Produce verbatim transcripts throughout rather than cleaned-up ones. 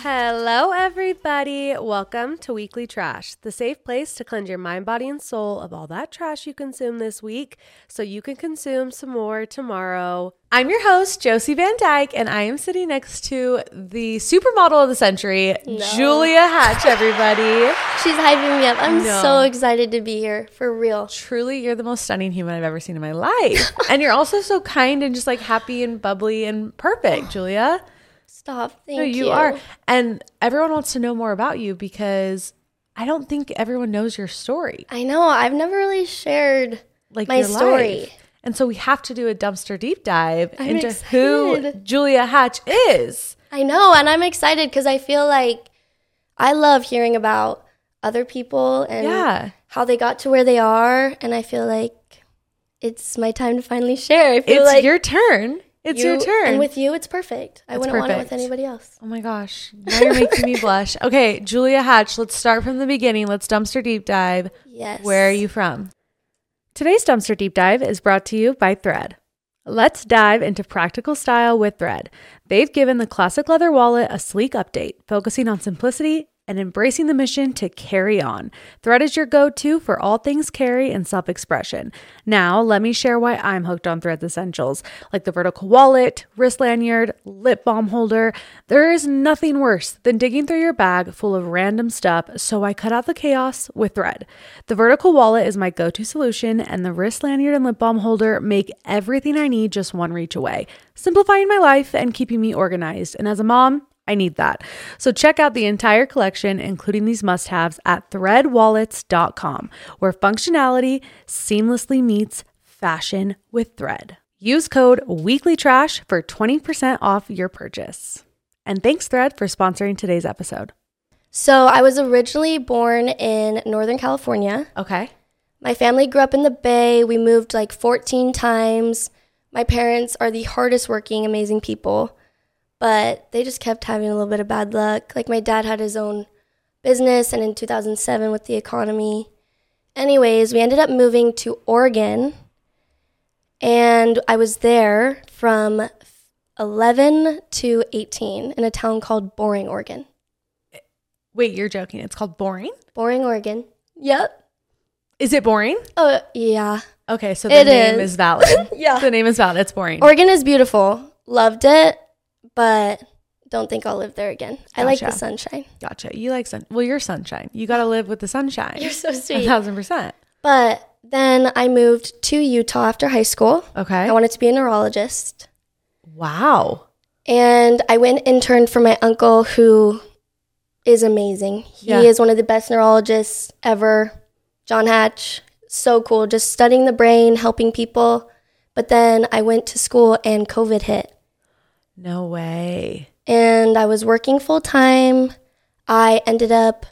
Hello, everybody. Welcome to Weekly Trash, the safe place to cleanse your mind, body, and soul of all that trash you consume this week so you can consume some more tomorrow. I'm your host, Josie Van Dyke, and I am sitting next to the supermodel of the century, no. Julia Hatch, everybody. She's hyping me up. I'm no. so excited to be here, for real. Truly, you're the most stunning human I've ever seen in my life. And you're also so kind and just like happy and bubbly and perfect, Julia. Stop. Thank no, you. you. are. And everyone wants to know more about you because I don't think everyone knows your story. I know. I've never really shared like my your story. Life. And so we have to do a dumpster deep dive I'm into excited. who Julia Hatch is. I know. And I'm excited because I feel like I love hearing about other people and yeah. how they got to where they are. And I feel like it's my time to finally share. I feel it's like your turn. It's you, your turn. And with you, it's perfect. I it's wouldn't perfect. want it with anybody else. Oh my gosh. Now you're making me blush. Okay, Julia Hatch, let's start from the beginning. Let's dumpster deep dive. Yes. Where are you from? Today's dumpster deep dive is brought to you by Thread. Let's dive into practical style with Thread. They've given the classic leather wallet a sleek update, focusing on simplicity and embracing the mission to carry on. Thread is your go-to for all things carry and self-expression. Now, let me share why I'm hooked on Thread's essentials, like the vertical wallet, wrist lanyard, lip balm holder. There is nothing worse than digging through your bag full of random stuff, so I cut out the chaos with Thread. The vertical wallet is my go-to solution, and the wrist lanyard and lip balm holder make everything I need just one reach away, simplifying my life and keeping me organized. And as a mom, I need that. So check out the entire collection, including these must-haves, at thread wallets dot com, where functionality seamlessly meets fashion with Thread. Use code WEEKLYTRASH for twenty percent off your purchase. And thanks, Thread, for sponsoring today's episode. So I was originally born in Northern California. Okay. My family grew up in the Bay. We moved like fourteen times. My parents are the hardest working, amazing people. But they just kept having a little bit of bad luck. Like my dad had his own business, and in two thousand seven with the economy. Anyways, we ended up moving to Oregon, and I was there from eleven to eighteen in a town called Boring, Oregon. Wait, you're joking. It's called Boring? Boring, Oregon. Yep. Is it boring? Oh, yeah. Okay, so the it name is, is valid. Yeah. The name is valid. It's boring. Oregon is beautiful. Loved it. But don't think I'll live there again. Gotcha. I like the sunshine. Gotcha. You like sun. Well, you're sunshine. You got to live with the sunshine. You're so sweet. A thousand percent. But then I moved to Utah after high school. Okay. I wanted to be a neurologist. Wow. And I went and interned for my uncle, who is amazing. He yeah. is one of the best neurologists ever. John Hatch. So cool. Just studying the brain, helping people. But then I went to school and COVID hit. No way. And I was working full time. I ended up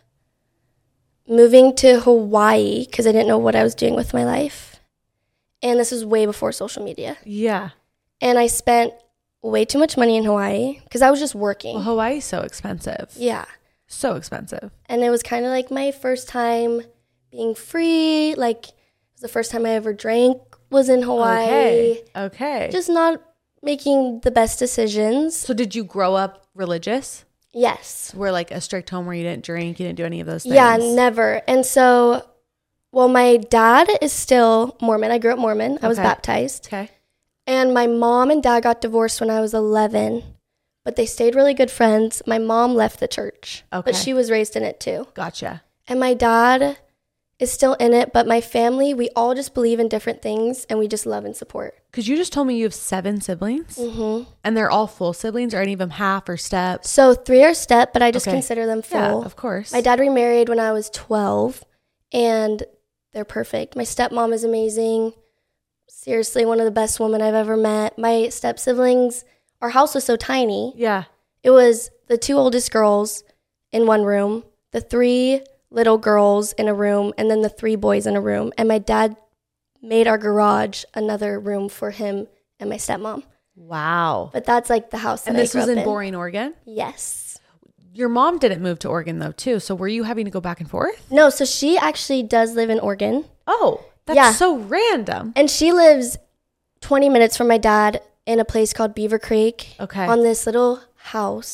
moving to Hawaii because I didn't know what I was doing with my life. And this was way before social media. Yeah. And I spent way too much money in Hawaii because I was just working. Well, Hawaii's so expensive. Yeah. So expensive. And it was kind of like my first time being free. Like, it was the first time I ever drank was in Hawaii. Okay. Okay. Just not making the best decisions. So did you grow up religious? Yes. Were like a strict home where you didn't drink, you didn't do any of those things? Yeah, never. And so, well, my dad is still Mormon. I grew up Mormon. I okay. was baptized. Okay. And my mom and dad got divorced when I was eleven, but they stayed really good friends. My mom left the church, okay. but she was raised in it too. Gotcha. And my dad is still in it, but my family, we all just believe in different things, and we just love and support. Because you just told me you have seven siblings? Mm-hmm. And they're all full siblings, or any of them half or step? So three are step, but I just okay. consider them full. Yeah, of course. My dad remarried when I was twelve, and they're perfect. My stepmom is amazing. Seriously, one of the best women I've ever met. My step siblings, our house was so tiny. Yeah. It was the two oldest girls in one room, the three little girls in a room, and then the three boys in a room. And my dad made our garage another room for him and my stepmom. Wow. But that's like the house that and this I grew was up in in. Boring, Oregon? Yes. Your mom didn't move to Oregon though too, so were you having to go back and forth? No, so she actually does live in Oregon. Oh, that's yeah. so random. And she lives twenty minutes from my dad in a place called Beaver Creek. Okay. On this little house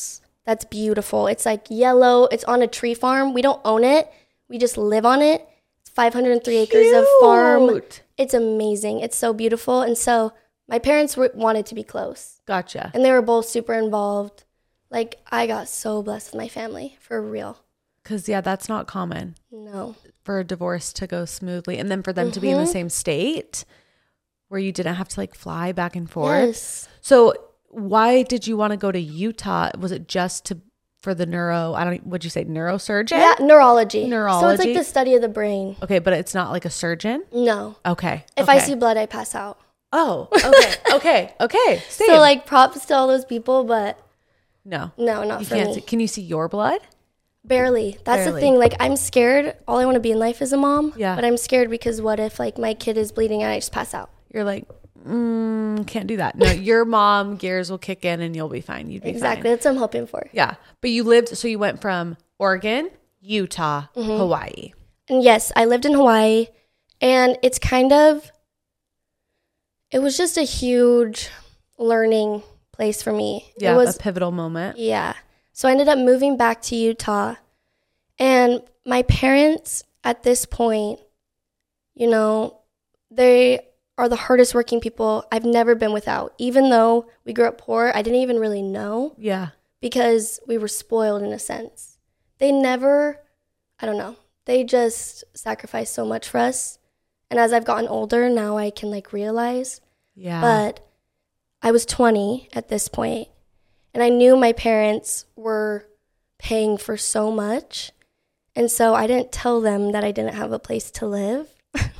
that's beautiful. It's like yellow. It's on a tree farm. We don't own it. We just live on it. It's five hundred three acres of farm. It's amazing. It's so beautiful. And so my parents were, wanted to be close. Gotcha. And they were both super involved. Like, I got so blessed with my family, for real. Because, yeah, that's not common. No. For a divorce to go smoothly. And then for them mm-hmm. to be in the same state where you didn't have to, like, fly back and forth. Yes. So why did you want to go to Utah? Was it just to for the neuro, I don't, what'd you say, neurosurgeon? Yeah, neurology. Neurology. So it's like the study of the brain. Okay, but it's not like a surgeon? No. Okay. If okay. I see blood, I pass out. Oh, okay, okay, okay. Same. So like props to all those people, but no. No, not you for can't me. See, can you see your blood? Barely. That's Barely. the thing. Like, I'm scared. All I want to be in life is a mom. Yeah. But I'm scared because what if like my kid is bleeding and I just pass out? You're like, mm, can't do that. No, your mom gears will kick in and you'll be fine. You'd be exactly. fine. That's what I'm hoping for. Yeah. But you lived, so you went from Oregon, Utah, mm-hmm. Hawaii. And yes, I lived in Hawaii, and it's kind of, it was just a huge learning place for me. Yeah, it was a pivotal moment. Yeah. So I ended up moving back to Utah, and my parents at this point, you know, they are the hardest working people I've never been without. Even though we grew up poor, I didn't even really know. Yeah. Because we were spoiled in a sense. They never, I don't know, they just sacrificed so much for us. And as I've gotten older, now I can like realize. Yeah. But I was twenty at this point, and I knew my parents were paying for so much. And so I didn't tell them that I didn't have a place to live.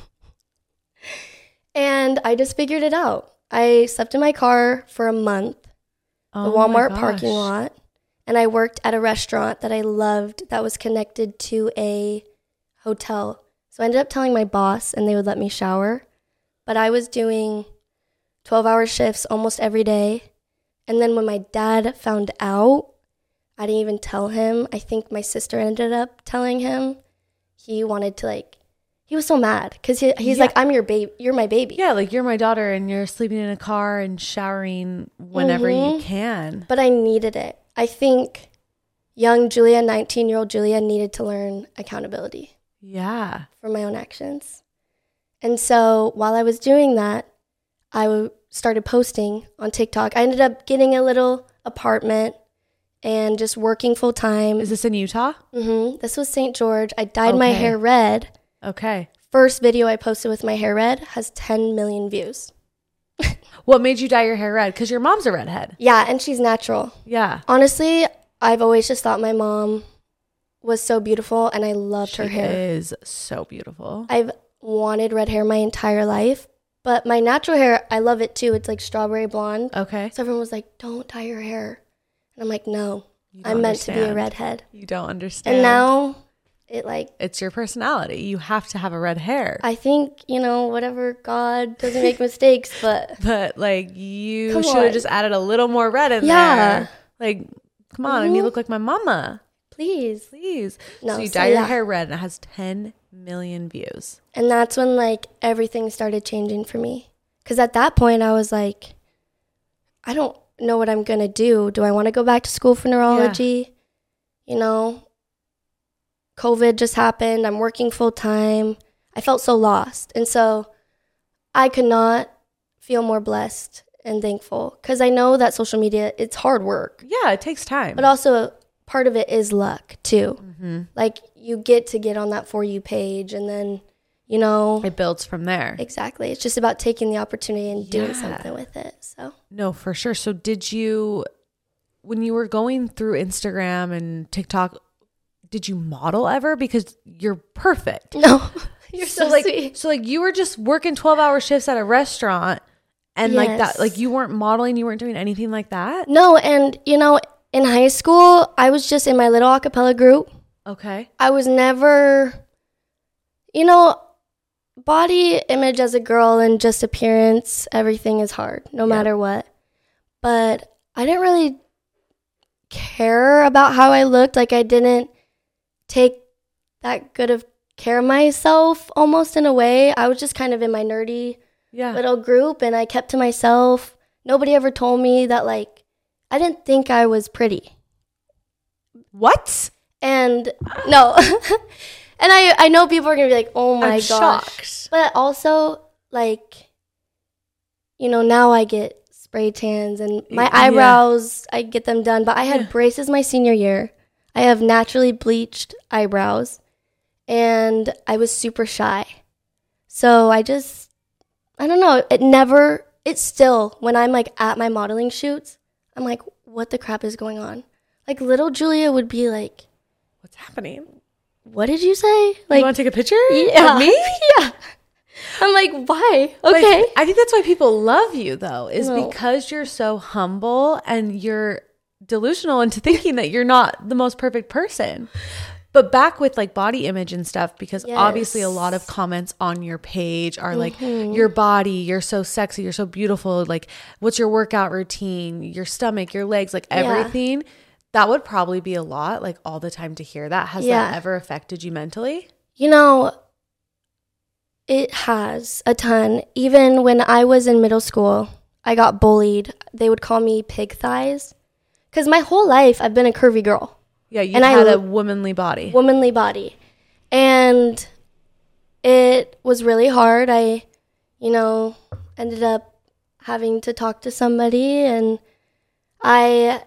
And I just figured it out. I slept in my car for a month, oh the Walmart parking lot, and I worked at a restaurant that I loved that was connected to a hotel. So I ended up telling my boss, and they would let me shower. But I was doing twelve-hour shifts almost every day. And then when my dad found out, I didn't even tell him. I think my sister ended up telling him. He wanted to like, he was so mad because he, he's yeah. like, I'm your baby. You're my baby. Yeah, like you're my daughter and you're sleeping in a car and showering whenever mm-hmm. you can. But I needed it. I think young Julia, nineteen-year-old Julia needed to learn accountability. Yeah. For my own actions. And so while I was doing that, I w- started posting on TikTok. I ended up getting a little apartment and just working full time. Is this in Utah? Mm-hmm. This was Saint George. I dyed okay. my hair red. Okay. First video I posted with my hair red has ten million views. What made you dye your hair red? Because your mom's a redhead. Yeah, and she's natural. Yeah. Honestly, I've always just thought my mom was so beautiful, and I loved she her hair. She is so beautiful. I've wanted red hair my entire life, but my natural hair, I love it too. It's like strawberry blonde. Okay. So everyone was like, don't dye your hair. And I'm like, no, I'm meant understand. to be a redhead. You don't understand. And now it like... It's your personality. You have to have a red hair. I think, you know, whatever, God doesn't make mistakes, but... But like you should have just added a little more red in yeah. there. Like, come on, mm-hmm. I need to look like my mama. Please. Please. No, so you so dye your yeah. hair red and it has ten million views. And that's when like everything started changing for me. Because at that point I was like, I don't know what I'm going to do. Do I want to go back to school for neurology? Yeah. You know, COVID just happened. I'm working full time. I felt so lost. And so I could not feel more blessed and thankful. Because I know that social media, it's hard work. Yeah, it takes time. But also... part of it is luck too. Mm-hmm. Like you get to get on that For You page and then, you know. It builds from there. Exactly. It's just about taking the opportunity and doing yeah. something with it. So. No, for sure. So did you, when you were going through Instagram and TikTok, did you model ever? Because you're perfect. No. You're so, so like, sweet. So like you were just working twelve hour shifts at a restaurant and yes. like that, like you weren't modeling, you weren't doing anything like that? No. And you know, in high school, I was just in my little a cappella group. Okay. I was never, you know, body image as a girl and just appearance, everything is hard, no yeah. matter what. But I didn't really care about how I looked. Like, I didn't take that good of care of myself, almost in a way. I was just kind of in my nerdy yeah. little group, and I kept to myself. Nobody ever told me that, like, I didn't think I was pretty. What? And no. And I, I know people are going to be like, oh my I'm gosh. shocked. But also, like, you know, now I get spray tans and my Yeah. eyebrows, I get them done. But I had Yeah. braces my senior year. I have naturally bleached eyebrows. And I was super shy. So I just, I don't know. It never, it's still, when I'm like at my modeling shoots, I'm like, what the crap is going on? Like little Julia would be like, What's happening? what did you say? Like, You want to take a picture yeah. of me? Yeah. I'm like, why? Okay. But I think that's why people love you, though, is No. because you're so humble and you're delusional into thinking that you're not the most perfect person. But back with like body image and stuff, because Yes. obviously a lot of comments on your page are like, Mhm. your body, you're so sexy, you're so beautiful. Like, what's your workout routine, your stomach, your legs, like Yeah. everything. That would probably be a lot, like all the time to hear that. Has Yeah. that ever affected you mentally? You know, it has a ton. Even when I was in middle school, I got bullied. They would call me pig thighs. Because my whole life, I've been a curvy girl. Yeah, you And I had a lo- womanly body. Womanly body. And it was really hard. I, you know, ended up having to talk to somebody and I,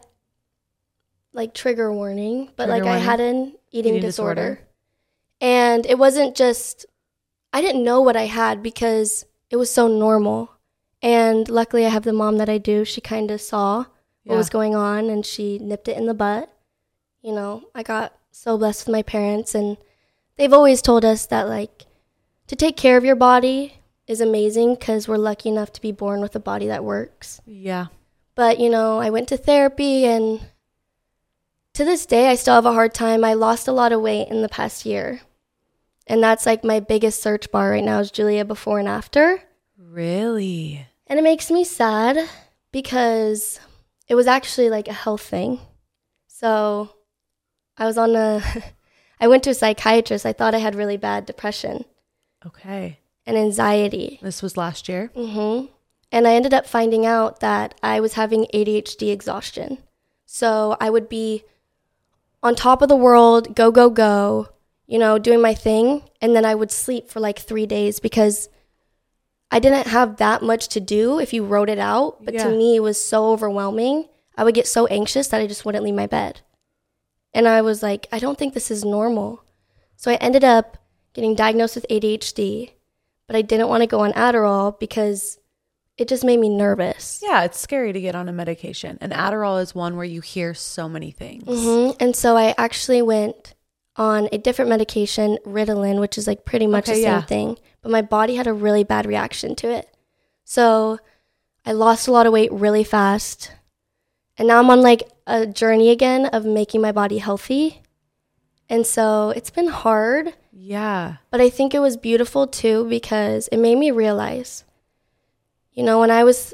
like trigger warning, but Trigger like warning. I had an eating, Eating disorder. disorder. And it wasn't just, I didn't know what I had because it was so normal. And luckily I have the mom that I do. She kind of saw what Yeah. was going on and she nipped it in the butt. You know, I got so blessed with my parents and they've always told us that like to take care of your body is amazing because we're lucky enough to be born with a body that works. Yeah. But, you know, I went to therapy and to this day I still have a hard time. I lost a lot of weight in the past year. And that's like my biggest search bar right now is Julia before and after. Really? And it makes me sad because it was actually like a health thing. So I was on a, I went to a psychiatrist. I thought I had really bad depression Okay. and anxiety. This was last year? hmm And I ended up finding out that I was having A D H D exhaustion. So I would be on top of the world, go, go, go, you know, doing my thing. And then I would sleep for like three days because I didn't have that much to do if you wrote it out. But Yeah. to me, it was so overwhelming. I would get so anxious that I just wouldn't leave my bed. And I was like, I don't think this is normal. So I ended up getting diagnosed with A D H D. But I didn't want to go on Adderall because it just made me nervous. Yeah, it's scary to get on a medication. And Adderall is one where you hear so many things. hmm And so I actually went on a different medication, Ritalin, which is like pretty much Okay, the same yeah. thing. But my body had a really bad reaction to it. So I lost a lot of weight really fast. And now I'm on like a journey again of making my body healthy. And so it's been hard, Yeah. but I think it was beautiful too because it made me realize, you know, when I was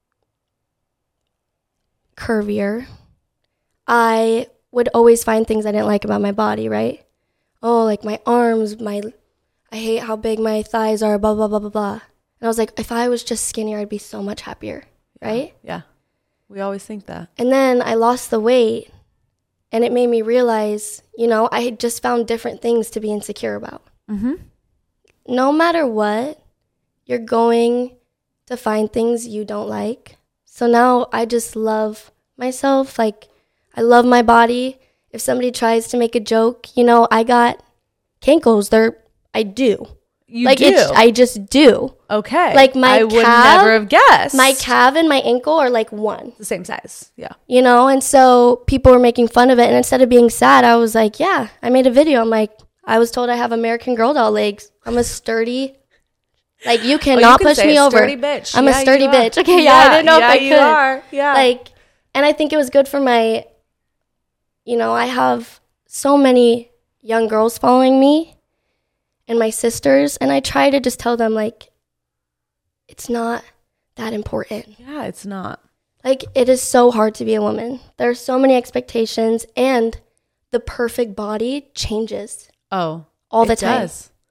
curvier, I would always find things I didn't like about my body, right? Oh, like my arms, my, I hate how big my thighs are, blah, blah, blah, blah, blah. And I was like, if I was just skinnier, I'd be so much happier, right? Yeah. We always think that. And then I lost the weight and it made me realize, you know, I had just found different things to be insecure about. Mm-hmm. No matter what, you're going to find things you don't like. So now I just love myself. Like, I love my body. If somebody tries to make a joke, you know, I got cankles. They're, I do. You like do? It's, I just do. Okay. Like my I would calf- never have guessed. My calf and my ankle are like one, The same size. Yeah. you know? And so people were making fun of it. And instead of being sad, I was like, yeah, I made a video. I'm like, I was told I have American Girl doll legs. I'm a sturdy, like you Oh, cannot you can push say me a over. sturdy bitch. I'm Yeah, a sturdy you are. bitch. Okay, yeah, I didn't know yeah, if I you could. are. Yeah. Like, and I think it was good for my, you know, I have so many young girls following me and my sisters, and I try to just tell them, like, it's not that important. yeah, it's not. Like, it is so hard to be a woman. There are so many expectations, and the perfect body changes Oh. all the it time. Does.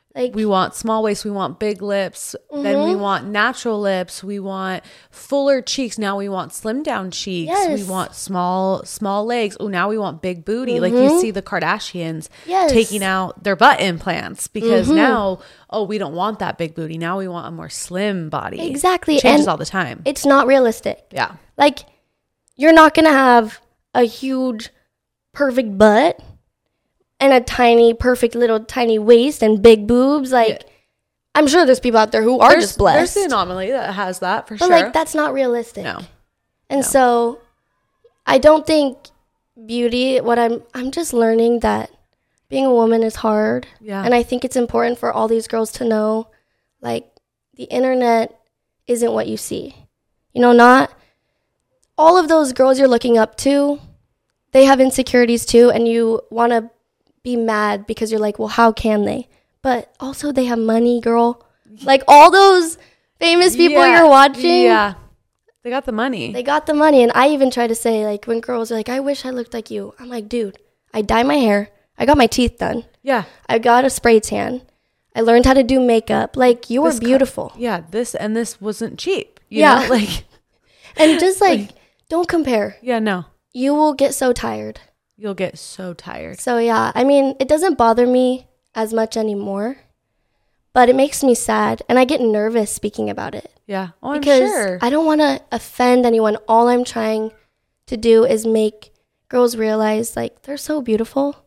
Like, we want small waist, we want big lips, mm-hmm. then we want natural lips, we want fuller cheeks, now we want slim down cheeks, yes. we want small small legs, oh now we want big booty. Mm-hmm. Like you see the Kardashians yes. taking out their butt implants because mm-hmm. now, oh, we don't want that big booty, now we want a more slim body. Exactly. It changes and all the time. It's not realistic. Yeah. Like, you're not gonna have a huge perfect butt and a tiny, perfect little tiny waist and big boobs. Like, yeah. I'm sure there's people out there who are there's, just blessed. There's the anomaly that has that for but sure. But, like, that's not realistic. No. And no. so, I don't think beauty, what I'm, I'm just learning that being a woman is hard. Yeah. And I think it's important for all these girls to know, like, the internet isn't what you see. You know, not all of those girls you're looking up to, they have insecurities too, and you want to be mad because you're like, well, how can they? But also they have money, girl. Like all those famous people yeah, you're watching. Yeah. They got the money. They got the money. And I even try to say, like, when girls are like, I wish I looked like you. I'm like, dude, I dye my hair. I got my teeth done. Yeah. I got a spray tan. I learned how to do makeup. Like, you were beautiful. Co- yeah. This and this wasn't cheap. You yeah. know? Like, and just like, like, don't compare. Yeah, no. You will get so tired. You'll get so tired. So, yeah. I mean, it doesn't bother me as much anymore. But it makes me sad. And I get nervous speaking about it. Yeah. Oh, I'm because sure. I don't want to offend anyone. All I'm trying to do is make girls realize, like, they're so beautiful.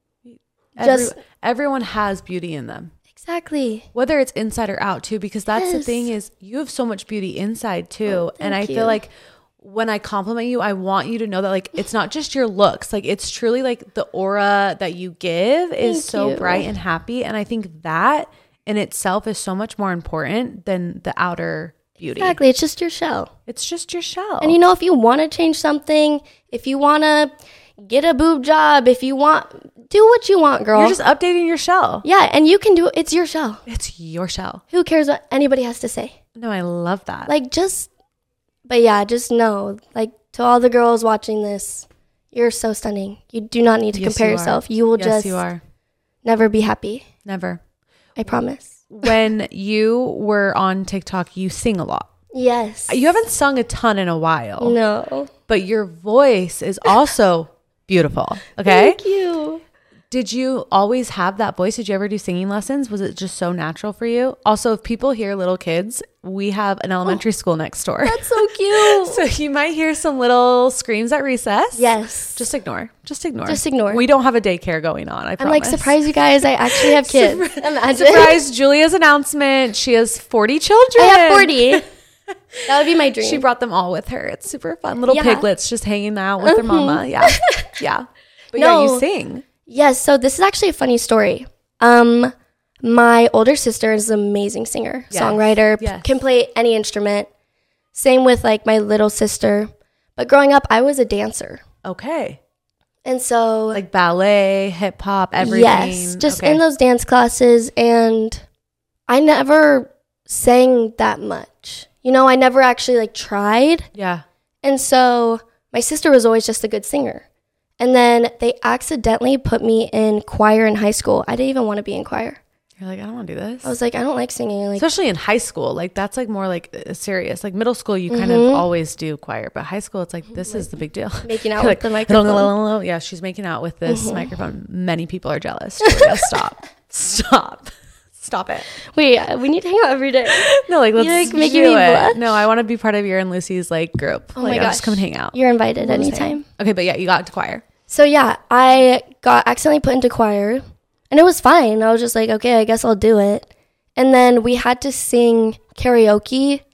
Every, Just everyone has beauty in them. Exactly. Whether it's inside or out, too. Because that's yes. the thing is you have so much beauty inside, too. Oh, and I you. feel like when I compliment you, I want you to know that, like, it's not just your looks. Like, it's truly, like, the aura that you give is Thank so you. bright and happy. And I think that in itself is so much more important than the outer beauty. Exactly. It's just your shell. It's just your shell. And, you know, if you want to change something, if you want to get a boob job, if you want, do what you want, girl. You're just updating your shell. Yeah. And you can do it. It's your shell. It's your shell. Who cares what anybody has to say? No, I love that. Like, just, but yeah, just know, like, to all the girls watching this, you're so stunning. You do not need to yes, compare you yourself. Are. You will yes, just you are. never be happy. Never. I promise. When you were on TikTok, you sing a lot. Yes. You haven't sung a ton in a while. No. But your voice is also beautiful. Okay? Thank you. Did you always have that voice? Did you ever do singing lessons? Was it just so natural for you? Also, if people hear little kids, we have an elementary oh, school next door. That's so cute. So you might hear some little screams at recess. Yes. Just ignore. Just ignore. Just ignore. We don't have a daycare going on, I promise. I'm like, surprise you guys, I actually have kids. Surprise, Imagine. Surprise Julia's announcement. She has forty children. I have forty. That would be my dream. She brought them all with her. It's super fun. Little yeah. piglets just hanging out with their mama. Yeah. Yeah. But no. yeah, you sing. Yes. So this is actually a funny story. Um, my older sister is an amazing singer, yes. songwriter, yes. can play any instrument. Same with like my little sister. But growing up, I was a dancer. Okay. And so like ballet, hip hop, everything. Yes. Just okay. in those dance classes. And I never sang that much. You know, I never actually like tried. Yeah. And so my sister was always just a good singer. And then they accidentally put me in choir in high school. I didn't even want to be in choir. You're like, I don't want to do this. I was like, I don't like singing. Like, especially in high school. Like, that's like more like uh, serious. Like middle school, you kind mm-hmm. of always do choir. But high school, it's like, this like, is the big deal. Making out like, with the microphone. Yeah, she's making out with this mm-hmm. microphone. Many people are jealous. Julia, stop. Stop. Stop it. Wait, uh, we need to hang out every day. No, like, let's You're, like, do making me it. blush. No, I want to be part of your and Lucy's like group. Oh like, my gosh. I'll just come and hang out. You're invited we'll anytime. Okay, but yeah, you got into choir. So yeah, I got accidentally put into choir and it was fine. I was just like, okay, I guess I'll do it. And then we had to sing karaoke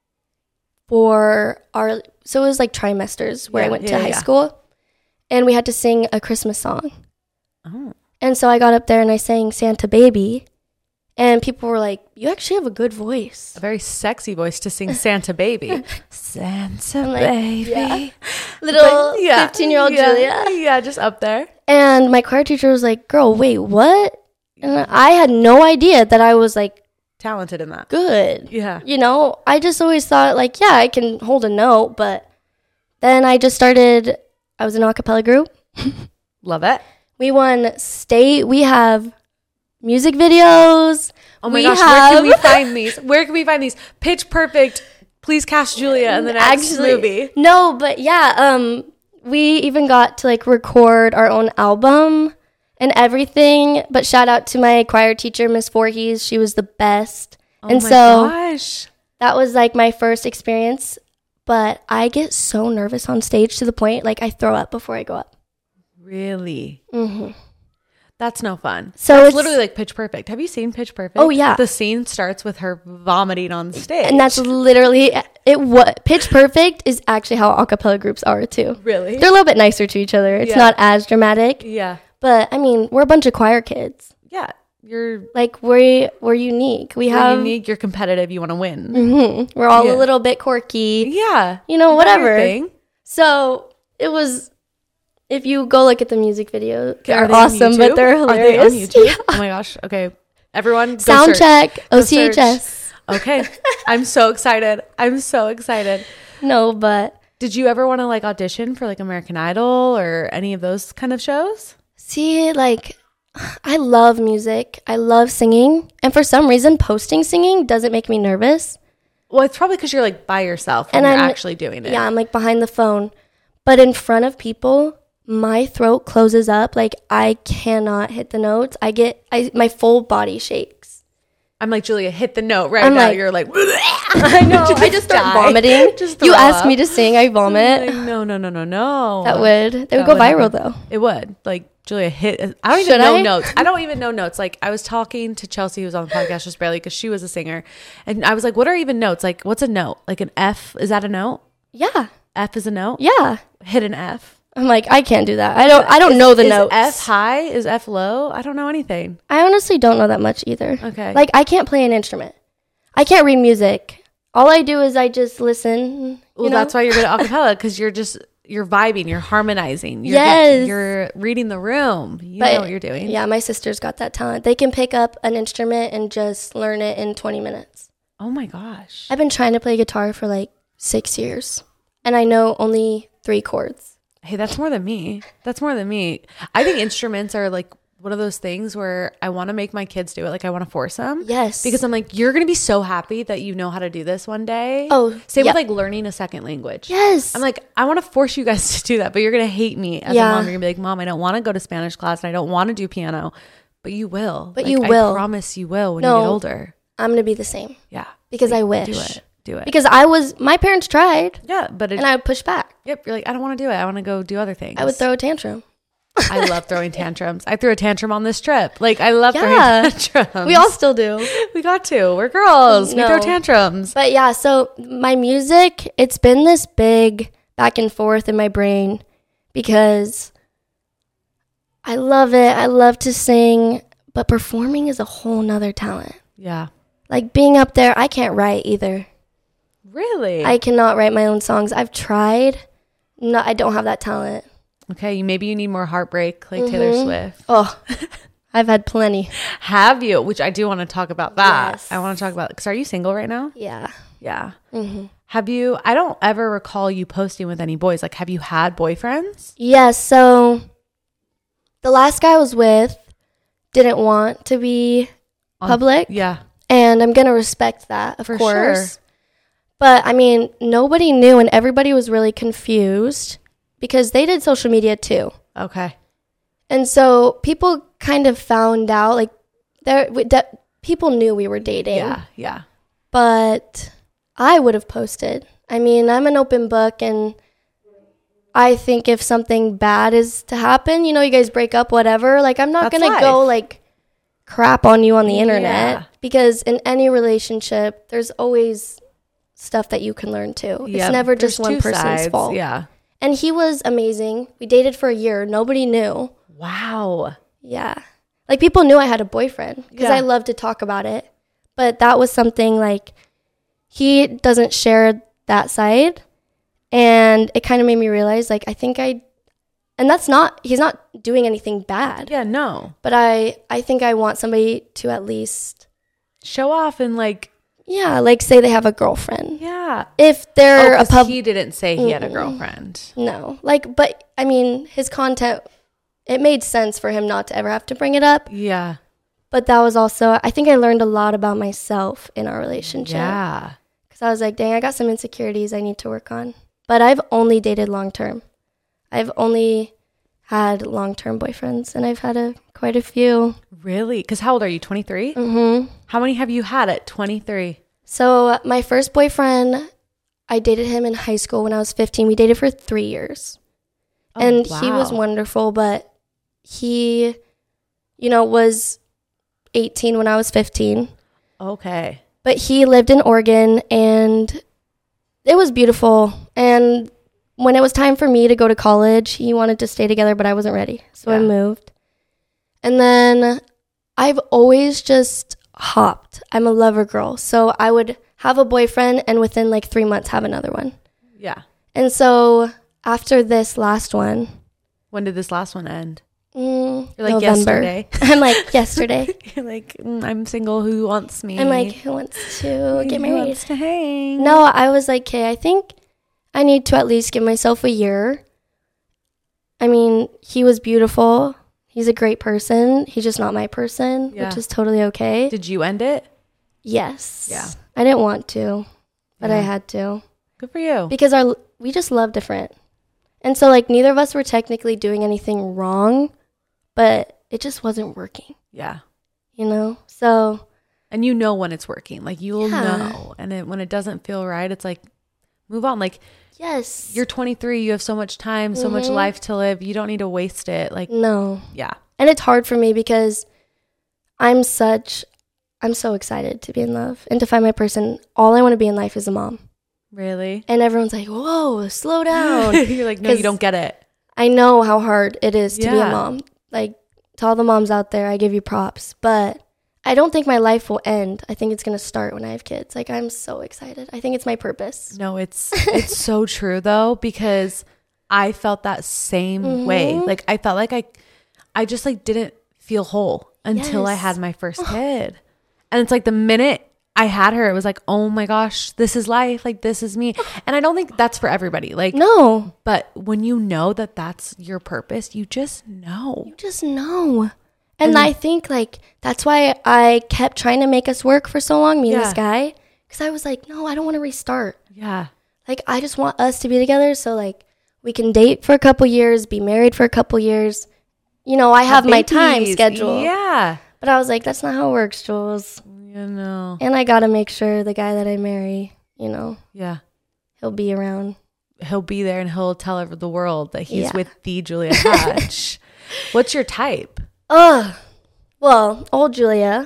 for our, so it was like trimesters where yeah, I went yeah, to high yeah. school, and we had to sing a Christmas song. Oh. And so I got up there and I sang Santa Baby. And people were like, you actually have a good voice. A very sexy voice to sing Santa Baby. Santa like, Baby. Yeah. Little fifteen-year-old yeah, Julia. Yeah, just up there. And my choir teacher was like, girl, wait, what? And I had no idea that I was like talented in that. Good. Yeah. You know, I just always thought like, yeah, I can hold a note. But then I just started, I was in an a cappella group. Love it. We won state. We have music videos. Oh my we gosh, have, where can we find these? Where can we find these? Pitch Perfect. Please cast Julia in the next Actually, movie. No, but yeah, um, we even got to like record our own album and everything. But shout out to my choir teacher, Miss Voorhees. She was the best. Oh and my so gosh. that was like my first experience. But I get so nervous on stage to the point like I throw up before I go up. Really? Mm-hmm. That's no fun. So that's it's literally like Pitch Perfect. Have you seen Pitch Perfect? Oh, yeah. The scene starts with her vomiting on stage. And that's literally it. What Pitch Perfect is actually how a cappella groups are too. Really? They're a little bit nicer to each other. It's Yeah. not as dramatic. Yeah. But I mean, we're a bunch of choir kids. Yeah. You're Like we we're unique. We you're have unique. You're competitive. You want to win. mhm. We're all Yeah. a little bit quirky. Yeah. You know, Is that your whatever. thing? So it was. If you go look at the music video, they're Are they on awesome, YouTube? but they're Are they hilarious. on YouTube? Yeah. Oh my gosh. Okay. Everyone, go Sound search. check, Go O C H S. search. Okay. I'm so excited. I'm so excited. No, but Did you ever want to like audition for like American Idol or any of those kind of shows? see, like, I love music. I love singing. And for some reason, posting singing doesn't make me nervous. Well, it's probably because you're like by yourself when And you're I'm- actually doing it. Yeah, I'm like behind the phone. But in front of people, my throat closes up. Like, I cannot hit the notes. I get, I my full body shakes. I'm like, Julia, hit the note right I'm now. like- You're like, I know. I just start die. vomiting. Just You throw ask up. me to sing, I vomit. Like, no, no, no, no, no. That would, they That would go would viral happen. though. It would. Like, Julia hit. I don't even Should know I? notes. I don't even know notes. Like, I was talking to Chelsea, who was on the podcast just barely because she was a singer. And I was like, what are even notes? Like, what's a note? Like an F? Is that a note? Yeah. F is a note? Yeah. Hit an F. I'm like, I can't do that. I don't, I don't Is- know the is notes. F high? Is F low? I don't know anything. I honestly don't know that much either. Okay. Like, I can't play an instrument. I can't read music. All I do is I just listen. Well, you know? that's why you're good at acapella, because you're just you're vibing, you're harmonizing. You're Yes. you're reading the room. You But, know what you're doing. Yeah, my sister's got that talent. They can pick up an instrument and just learn it in twenty minutes. Oh my gosh. I've been trying to play guitar for like six years, and I know only three chords. Hey, that's more than me. That's more than me. I think instruments are like one of those things where I want to make my kids do it. Like, I want to force them. Yes. Because I'm like, you're going to be so happy that you know how to do this one day. Oh, Same yeah. with like learning a second language. Yes. I'm like, I want to force you guys to do that, but you're going to hate me as Yeah. a mom. You're going to be like, Mom, I don't want to go to Spanish class and I don't want to do piano. But you will. But Like, you will. I promise you will when No. you get older. I'm going to be the same Yeah. because I Do wish. it. Do it. Because I was, my parents tried, yeah, but it, and I would push back. yep, you're like, I don't want to do it. I want to go do other things. I would throw a tantrum. I love throwing tantrums. I threw a tantrum on this trip. Like, I love Yeah. throwing tantrums. We all still do. we got to. We're girls. No. We throw tantrums. But yeah, so my music, it's been this big back and forth in my brain because I love it. I love to sing, but performing is a whole nother talent. Yeah. Like being up there, I can't write either. Really? I cannot write my own songs. I've tried. No, I don't have that talent. okay, you maybe you need more heartbreak like Taylor Mhm. Swift. Oh, I've had plenty. Have you? Which I do want to talk about that. Yes. I want to talk about, because are you single right now? Yeah. Yeah. hmm Have you, I don't ever recall you posting with any boys. Like, have you had boyfriends? Yes, so the last guy I was with didn't want to be On- public. Yeah. And I'm going to respect that, of For course. sure. But I mean, nobody knew and everybody was really confused because they did social media too. Okay. And so people kind of found out, like, there, we- that people knew we were dating. Yeah. Yeah. But I would have posted. I mean, I'm an open book, and I think if something bad is to happen, you know, you guys break up, whatever, like, I'm not That's going to go, life. like, crap on you on the internet. Yeah. Because in any relationship, there's always stuff that you can learn too. Yeah, It's never there's just one two person's sides. fault. Yeah. And he was amazing. We dated for a year. Nobody knew. Wow. Yeah. Like, people knew I had a boyfriend because Yeah. I love to talk about it. But that was something, like, he doesn't share that side. And it kind of made me realize, like, I think I, and that's not, he's not doing anything bad. Yeah. No. But I, I think I want somebody to at least, Show off and like, yeah, like, say they have a girlfriend. yeah. If they're Oh, a 'cause pub, he didn't say he had a Mm-mm. girlfriend. no, like, but I mean, his content, it made sense for him not to ever have to bring it up. Yeah. But that was also, I think I learned a lot about myself in our relationship. Yeah. Because I was like, dang, I got some insecurities I need to work on. But I've only dated long-term. I've only had long-term boyfriends, and I've had a quite a few. Really? Because how old are you? twenty-three? Mm-hmm. How many have you had at twenty-three? So my first boyfriend, I dated him in high school when I was fifteen. We dated for three years. Oh, and wow. he was wonderful, but he, you know, was eighteen when I was fifteen. Okay. But he lived in Oregon, and it was beautiful. And when it was time for me to go to college, he wanted to stay together, but I wasn't ready. So Yeah. I moved. And then I've always just hopped. I'm a lover girl. So I would have a boyfriend and within like three months have another one. Yeah. And so after this last one, When did this last one end? mm, You're like, November. yesterday. I'm like, yesterday. You're like, mm, I'm single. Who wants me? I'm like, who wants to get Who married? wants to hang? No, I was like, okay, I think I need to at least give myself a year. I mean, he was beautiful. He's a great person. He's just not my person, Yeah. which is totally okay. Did you end it? Yes. Yeah. I didn't want to, but I Yeah. had to. Good for you. Because our we just love different. And so, like, neither of us were technically doing anything wrong, but it just wasn't working, Yeah. you know? So, And you know when it's working. Like, you'll Yeah. know. And it, when it doesn't feel right, it's like, move on. Like, yes. you're twenty-three. You have so much time, so much Mhm. life to live. You don't need to waste it. Like, No. yeah. And it's hard for me because I'm such, I'm so excited to be in love and to find my person. All I want to be in life is a mom. Really? And everyone's like, whoa, slow down. You're like, no, you 'Cause don't get it. I know how hard it is to be a Yeah. mom. Like, to all the moms out there, I give you props. But I don't think my life will end. I think it's going to start when I have kids. Like, I'm so excited. I think it's my purpose. No, it's it's so true though, because I felt that same way. Mhm. Like, I felt like I I just like didn't feel whole until I Yes. had my first kid. And it's like the minute I had her, it was like, oh my gosh, this is life. Like, this is me. And I don't think that's for everybody. Like, No. but when you know that that's your purpose, you just know. You just know. And And- I think, like, that's why I kept trying to make us work for so long, me and Yeah. this guy. Because I was like, no, I don't want to restart. Yeah. Like, I just want us to be together so, like, we can date for a couple years, be married for a couple years. You know, I have my time babies. schedule. Yeah. But I was like, that's not how it works, Jules. You know. And I got to make sure the guy that I marry, you know, Yeah. he'll be around. He'll be there and he'll tell ever the world that he's Yeah. with the Julia Hatch. What's your type? Ugh. Well, old Julia,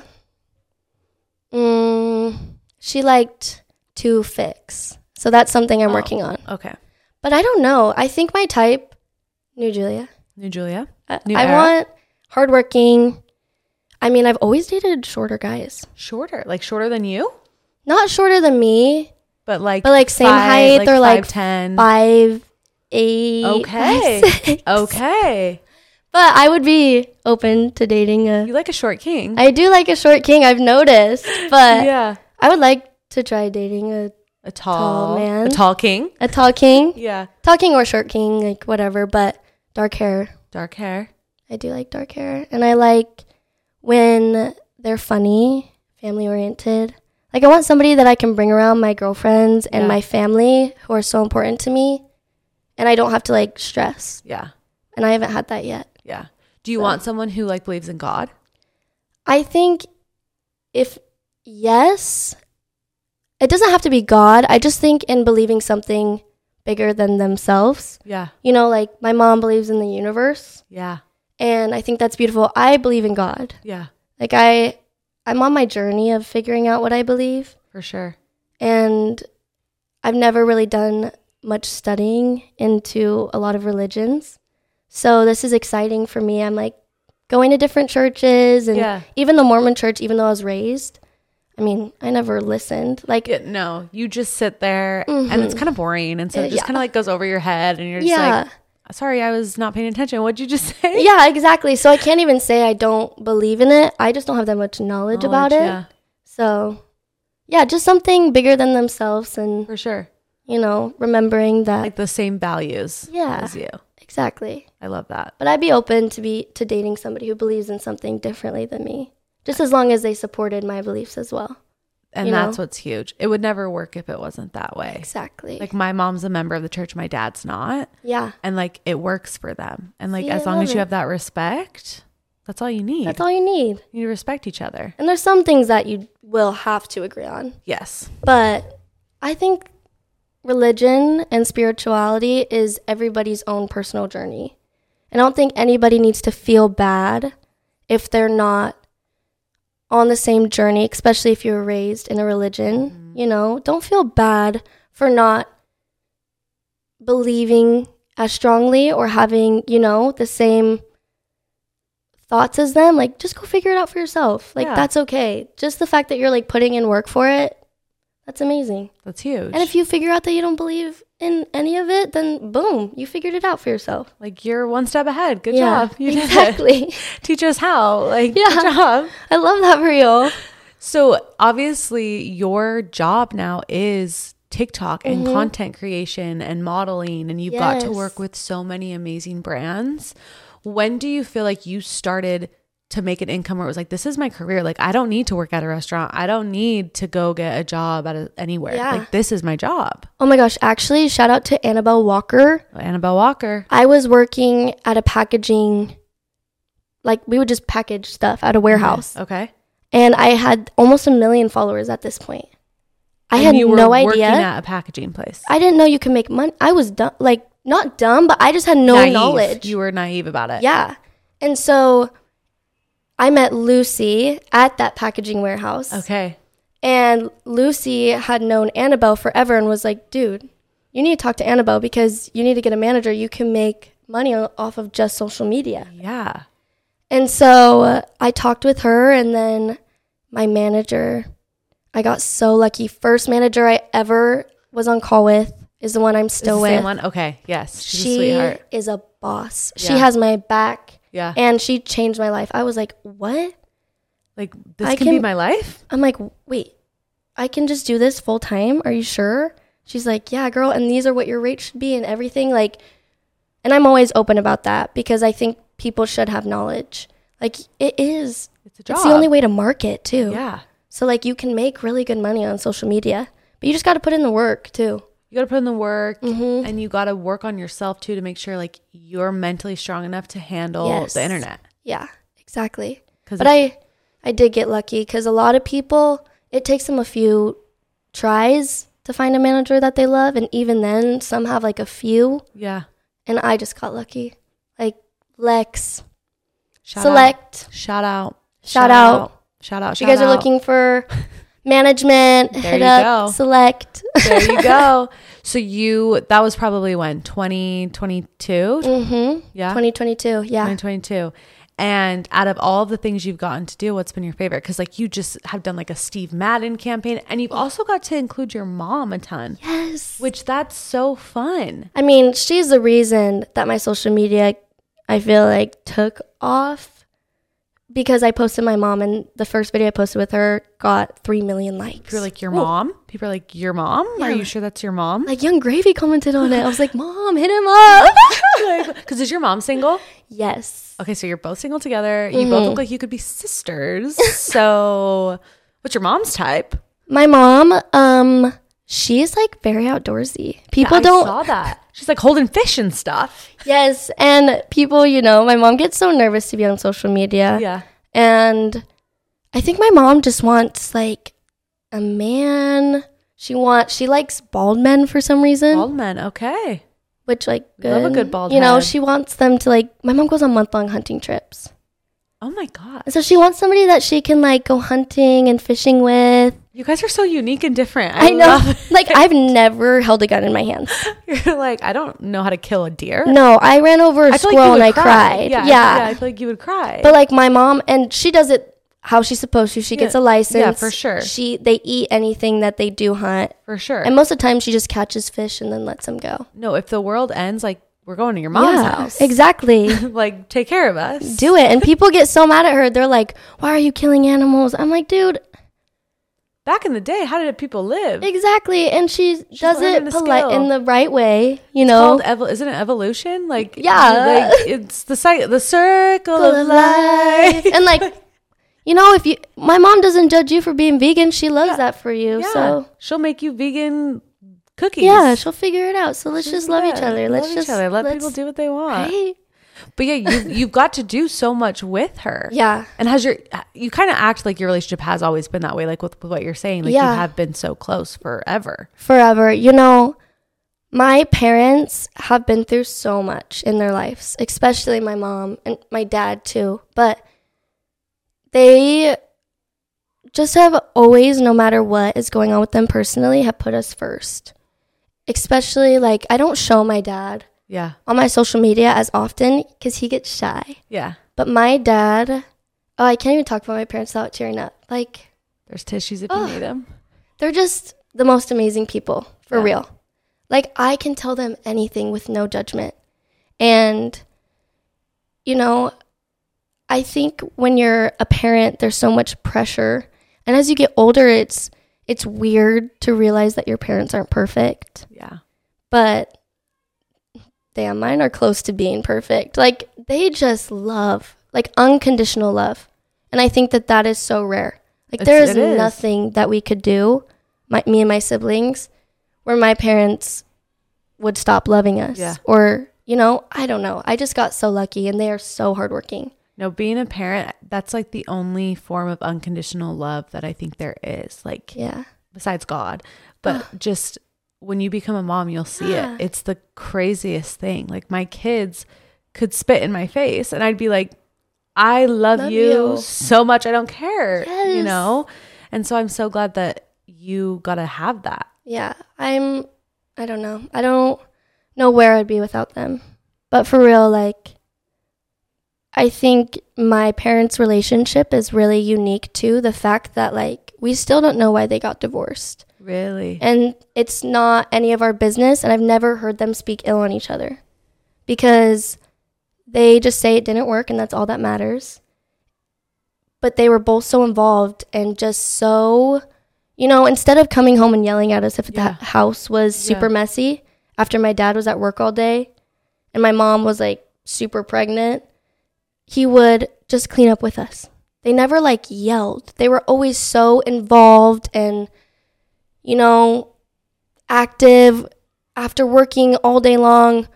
mm, she liked to fix. So that's something I'm Oh. working on. Okay. But I don't know. I think my type, new Julia. New Julia? I, New I era? want hardworking. I mean, I've always dated shorter guys. Shorter. Like shorter than you? Not shorter than me, But like but like same five- height like or like five ten. five, eight. Okay. five, six. Okay. But I would be open to dating a. You like a short king. I do like a short king, I've noticed. But yeah. I would like to try dating a, A tall, Tall man. A tall king. a tall king. Yeah. Tall king or short king, like whatever. But dark hair. Dark hair. I do like dark hair. And I like when they're funny, family oriented. Like, I want somebody that I can bring around my girlfriends and Yeah. my family who are so important to me. And I don't have to, like, stress. Yeah. And I haven't had that yet. Yeah. Do you So- want someone who like believes in God? I think if yes, it doesn't have to be God. I just think in believing something bigger than themselves. Yeah. You know, like my mom believes in the universe. Yeah. And I think that's beautiful. I believe in God. Yeah. Like I, I'm on my journey of figuring out what I believe. For sure. And I've never really done much studying into a lot of religions. So this is exciting for me. I'm like going to different churches and Yeah. even the Mormon church, even though I was raised, I mean, I never listened. Like, Yeah, no, you just sit there and it's Mhm. kind of boring. And so it Uh, just yeah. kind of like goes over your head and you're just yeah, like, sorry, I was not paying attention. What'd you just say? yeah, exactly. So I can't even say I don't believe in it. I just don't have that much knowledge, about it. Yeah, So yeah, just something bigger than themselves and, for sure. you know, remembering that. Like the same values Yeah. as you. Exactly. I love that. But I'd be open to be to dating somebody who believes in something differently than me. Just as long as they supported my beliefs as well. And that's know? what's huge. It would never work if it wasn't that way. Exactly. Like my mom's a member of the church. My dad's not. Yeah. And like it works for them. And like See, as I long as you it. have that respect, that's all you need. That's all you need. You need to respect each other. And there's some things that you will have to agree on. Yes. But I think religion and spirituality is everybody's own personal journey. And I don't think anybody needs to feel bad if they're not on the same journey, especially if you were raised in a religion. Mm-hmm. You know, don't feel bad for not believing as strongly or having, you know, the same thoughts as them. Like, just go figure it out for yourself. Like, yeah. That's okay. Just the fact that you're like putting in work for it, that's amazing. That's huge. And if you figure out that you don't believe in any of it, then boom, you figured it out for yourself. Like, you're one step ahead. Good yeah, job. You exactly. did it. Teach us how. Like, yeah. Good job. I love that for you. So obviously your job now is TikTok and mm-hmm. content creation and modeling, and you've yes. got to work with so many amazing brands. When do you feel like you started to make an income where it was like, this is my career. Like, I don't need to work at a restaurant. I don't need to go get a job at a, anywhere. Yeah. Like, this is my job. Oh my gosh. Actually, shout out to Annabelle Walker. Oh, Annabelle Walker. I was working at a packaging, like we would just package stuff at a warehouse. Okay. And I had almost a million followers at this point. I and had you were no working idea. At a packaging place. I didn't know you could make money. I was dumb, like not dumb, but I just had no naive. knowledge. You were naive about it. Yeah. And so I met Lucy at that packaging warehouse. Okay. And Lucy had known Annabelle forever and was like, dude, you need to talk to Annabelle because you need to get a manager. You can make money off of just social media. Yeah. And so uh, I talked with her, and then my manager, I got so lucky. First manager I ever was on call with is the one I'm still is the with. Same one? Okay. Yes. She's she a sweetheart. is a boss. Yeah. She has my back. Yeah. And she changed my life. I was like, what? Like, this I can, can be my life? I'm like, wait, I can just do this full time? Are you sure? She's like, yeah, girl. And these are what your rates should be and everything. Like, and I'm always open about that because I think people should have knowledge. Like, it is. It's a job. It's the only way to market, too. Yeah. So, like, you can make really good money on social media, but you just got to put in the work, too. You got to put in the work, mm-hmm. and you got to work on yourself, too, to make sure, like, you're mentally strong enough to handle yes. the internet. Yeah, exactly. But I, I did get lucky because a lot of people, it takes them a few tries to find a manager that they love, and even then, some have, like, a few. Yeah. And I just got lucky. Like, Lex, Shout Select. Out. Shout out. Shout out. Shout out. If you guys out. are looking for management, there hit you up go. Select. There you go. So you, that was probably when? twenty twenty-two? Mm-hmm. Yeah. twenty twenty-two. Yeah. twenty twenty-two. And out of all of the things you've gotten to do, what's been your favorite? Because like you just have done like a Steve Madden campaign, and you've also got to include your mom a ton. Yes. Which that's so fun. I mean, she's the reason that my social media, I feel like, took off. Because I posted my mom, and the first video I posted with her got three million likes. People are like, your mom? People are like, your mom? Yeah. Are you sure that's your mom? Like, Young Gravy commented on it. I was like, Mom, hit him up. Because is your mom single? Yes. Okay, so you're both single together. You mm-hmm. both look like you could be sisters. So what's your mom's type? My mom, um, she's like very outdoorsy. People yeah, I don't. I saw that. She's like holding fish and stuff. Yes. And people, you know, my mom gets so nervous to be on social media. Yeah. And I think my mom just wants like a man. She wants, she likes bald men for some reason. Bald men. Okay. Which like, good. Love a good bald You know, head. she wants them to like, my mom goes on month long hunting trips. Oh my God. And so she wants somebody that she can like go hunting and fishing with. You guys are so unique and different. I, I know. Like, I've never held a gun in my hands. You're like, I don't know how to kill a deer. No, I ran over a I squirrel like and I cry. cried. Yeah, yeah. I, yeah, I feel like you would cry. But like my mom, and she does it how she's supposed to. She yeah. gets a license. Yeah, for sure. She They eat anything that they do hunt. For sure. And most of the time she just catches fish and then lets them go. No, if the world ends, like, we're going to your mom's yeah, house. Exactly. Like, take care of us. Do it. And people get so mad at her. They're like, why are you killing animals? I'm like, dude. Back in the day, how did people live? Exactly. And she She's does it polite skill. in the right way, you know. It's called evo- isn't it evolution? Like, yeah. like it's the cycle, the circle of, of life. life. And like, you know, if you, my mom doesn't judge you for being vegan. She loves yeah. that for you. Yeah. So she'll make you vegan cookies. Yeah, she'll figure it out. So let's She's just love each other. Let's love just each other. Let people do what they want. Right? But yeah, you you've got to do so much with her. Yeah. And has your you kind of act like your relationship has always been that way, like with, with what you're saying. Like yeah. you have been so close forever. Forever. You know, my parents have been through so much in their lives, especially my mom and my dad too. But they just have always, no matter what is going on with them personally, have put us first. Especially, like, I don't show my dad yeah. on my social media as often because he gets shy. Yeah. But my dad, oh, I can't even talk about my parents without tearing up. Like, there's tissues if oh, you need them. They're just the most amazing people, for yeah. real. Like, I can tell them anything with no judgment. And, you know, I think when you're a parent, there's so much pressure. And as you get older, it's it's weird to realize that your parents aren't perfect. Yeah. But, damn, mine are close to being perfect. Like, they just love, like, unconditional love. And I think that that is so rare. Like, It's, there is, is nothing that we could do, my, me and my siblings, where my parents would stop loving us. Yeah. Or, you know, I don't know. I just got so lucky, and they are so hardworking. No, being a parent, that's like the only form of unconditional love that I think there is. Like, yeah. besides God. But just when you become a mom, you'll see yeah. it. It's the craziest thing. Like, my kids could spit in my face and I'd be like, I love, love you, you so much. I don't care, yes. you know? And so I'm so glad that you got to have that. Yeah. I'm, I don't know. I don't know where I'd be without them. But for real, like, I think my parents' relationship is really unique too. The fact that, like, we still don't know why they got divorced. Really? And it's not any of our business. And I've never heard them speak ill on each other because they just say it didn't work and that's all that matters. But they were both so involved and just so, you know, instead of coming home and yelling at us if yeah. that house was super yeah. messy after my dad was at work all day and my mom was, like, super pregnant, he would just clean up with us. They never, like, yelled. They were always so involved and, you know, active. After working all day long,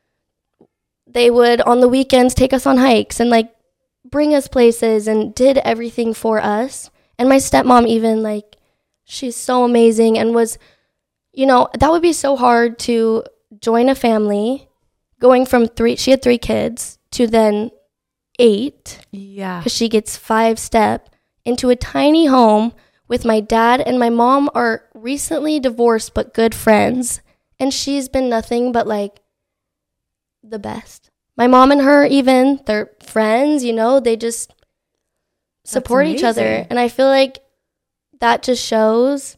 they would, on the weekends, take us on hikes and, like, bring us places and did everything for us. And my stepmom even, like, she's so amazing and was, you know, that would be so hard to join a family going from three, she had three kids, to then eight. Yeah. Because she gets five step into a tiny home with my dad and my mom are recently divorced but good friends. And she's been nothing but, like, the best. My mom and her even, they're friends, you know, they just support each other. And I feel like that just shows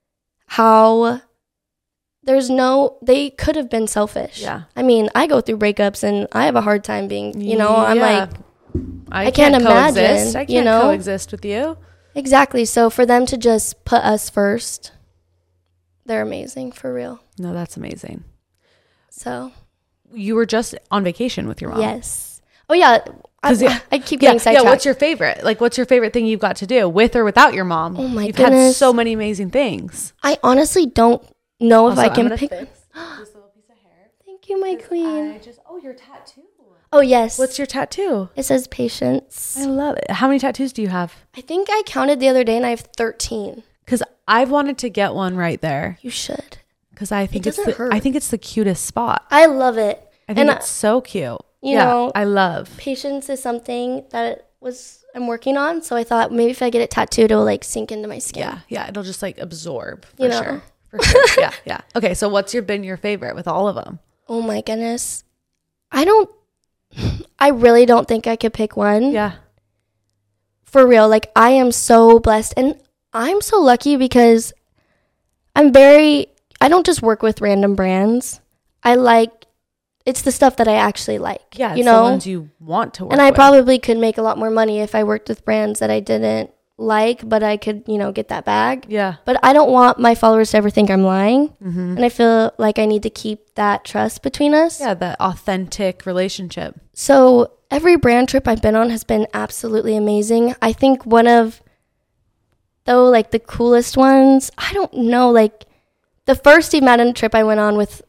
how there's no, they could have been selfish. Yeah. I mean, I go through breakups and I have a hard time being, you know, I'm yeah. like, I, I can't, can't imagine, coexist. I can't you know? coexist with you. Exactly. So for them to just put us first, they're amazing, for real. No, that's amazing. So. You were just on vacation with your mom. Yes. Oh, yeah. I, yeah. I keep getting yeah, sidetracked. Yeah, what's your favorite? Like, what's your favorite thing you've got to do with or without your mom? Oh, my You've goodness. had so many amazing things. I honestly don't know also, if I can I'm pick. Fix this little piece of hair. Thank you, my queen. I just, oh, your tattoo. Oh, yes. What's your tattoo? It says patience. I love it. How many tattoos do you have? I think I counted the other day and I have thirteen. Because I've wanted to get one right there. You should. Because I think it it's the, hurt. I think it's the cutest spot. I love it. I think and it's I, so cute. You yeah, know, I love. Patience is something that was I'm working on. So I thought maybe if I get it tattooed, it'll, like, sink into my skin. Yeah, yeah, it'll just, like, absorb for you know? sure. For sure. yeah, yeah. Okay, so what's your been your favorite with all of them? Oh my goodness, I don't. I really don't think I could pick one. Yeah. For real, like, I am so blessed, and I'm so lucky because I'm very. I don't just work with random brands. I like. It's the stuff that I actually like. Yeah, it's you know? the ones you want to work with. And I probably could make a lot more money if I worked with brands that I didn't like, but I could, you know, get that bag. Yeah. But I don't want my followers to ever think I'm lying. Mm-hmm. And I feel like I need to keep that trust between us. Yeah, that authentic relationship. So every brand trip I've been on has been absolutely amazing. I think one of, though, like the coolest ones, I don't know, like the first Steve Madden trip I went on with,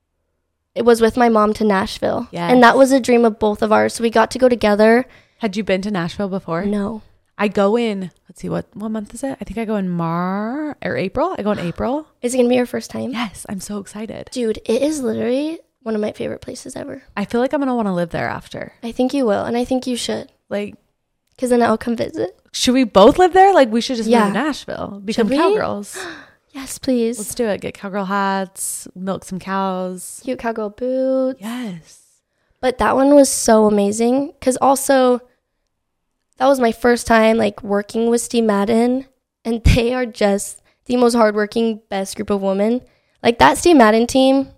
it was with my mom to Nashville. Yes. And that was a dream of both of ours. So we got to go together. Had you been to Nashville before? No. I go in, let's see, what what month is it? I think I go in Mar or April. I go in April. Is it going to be your first time? Yes, I'm so excited. Dude, it is literally one of my favorite places ever. I feel like I'm going to want to live there after. I think you will. And I think you should. Like, because then I'll come visit. should we both live there? Like, we should just Yeah. move to Nashville. Become Should we? cowgirls. Yes, please. Let's do it. Get cowgirl hats, milk some cows. Cute cowgirl boots. Yes. But that one was so amazing. Because also, that was my first time like working with Steve Madden. And they are just the most hardworking, best group of women. Like that Steve Madden team,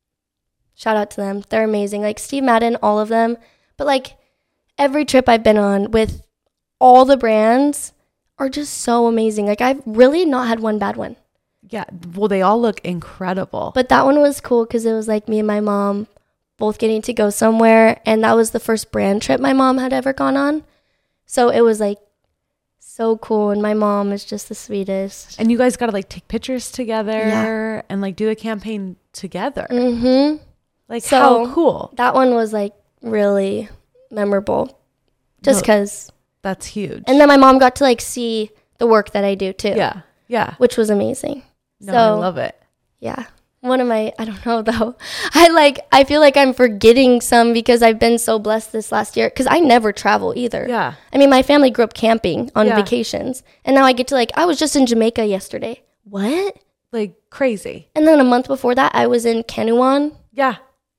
shout out to them. They're amazing. Like Steve Madden, all of them. But like every trip I've been on with all the brands are just so amazing. Like I've really not had one bad one. Yeah. Well, they all look incredible. But that one was cool because it was like me and my mom both getting to go somewhere. And that was the first brand trip my mom had ever gone on. So it was like so cool. And my mom is just the sweetest. And you guys got to like take pictures together Yeah. and like do a campaign together. Mm-hmm. Like So- how cool. That one was like really memorable just No, because. That's huge. And then my mom got to like see the work that I do too. yeah. Yeah. Which was amazing. No, so, I love it. Yeah. One of my, I don't know though. I like, I feel like I'm forgetting some because I've been so blessed this last year because I never travel either. Yeah. I mean, my family grew up camping on Yeah. vacations. And now I get to like, I was just in Jamaica yesterday. What? Like crazy. And then a month before that, I was in Canuan. Yeah.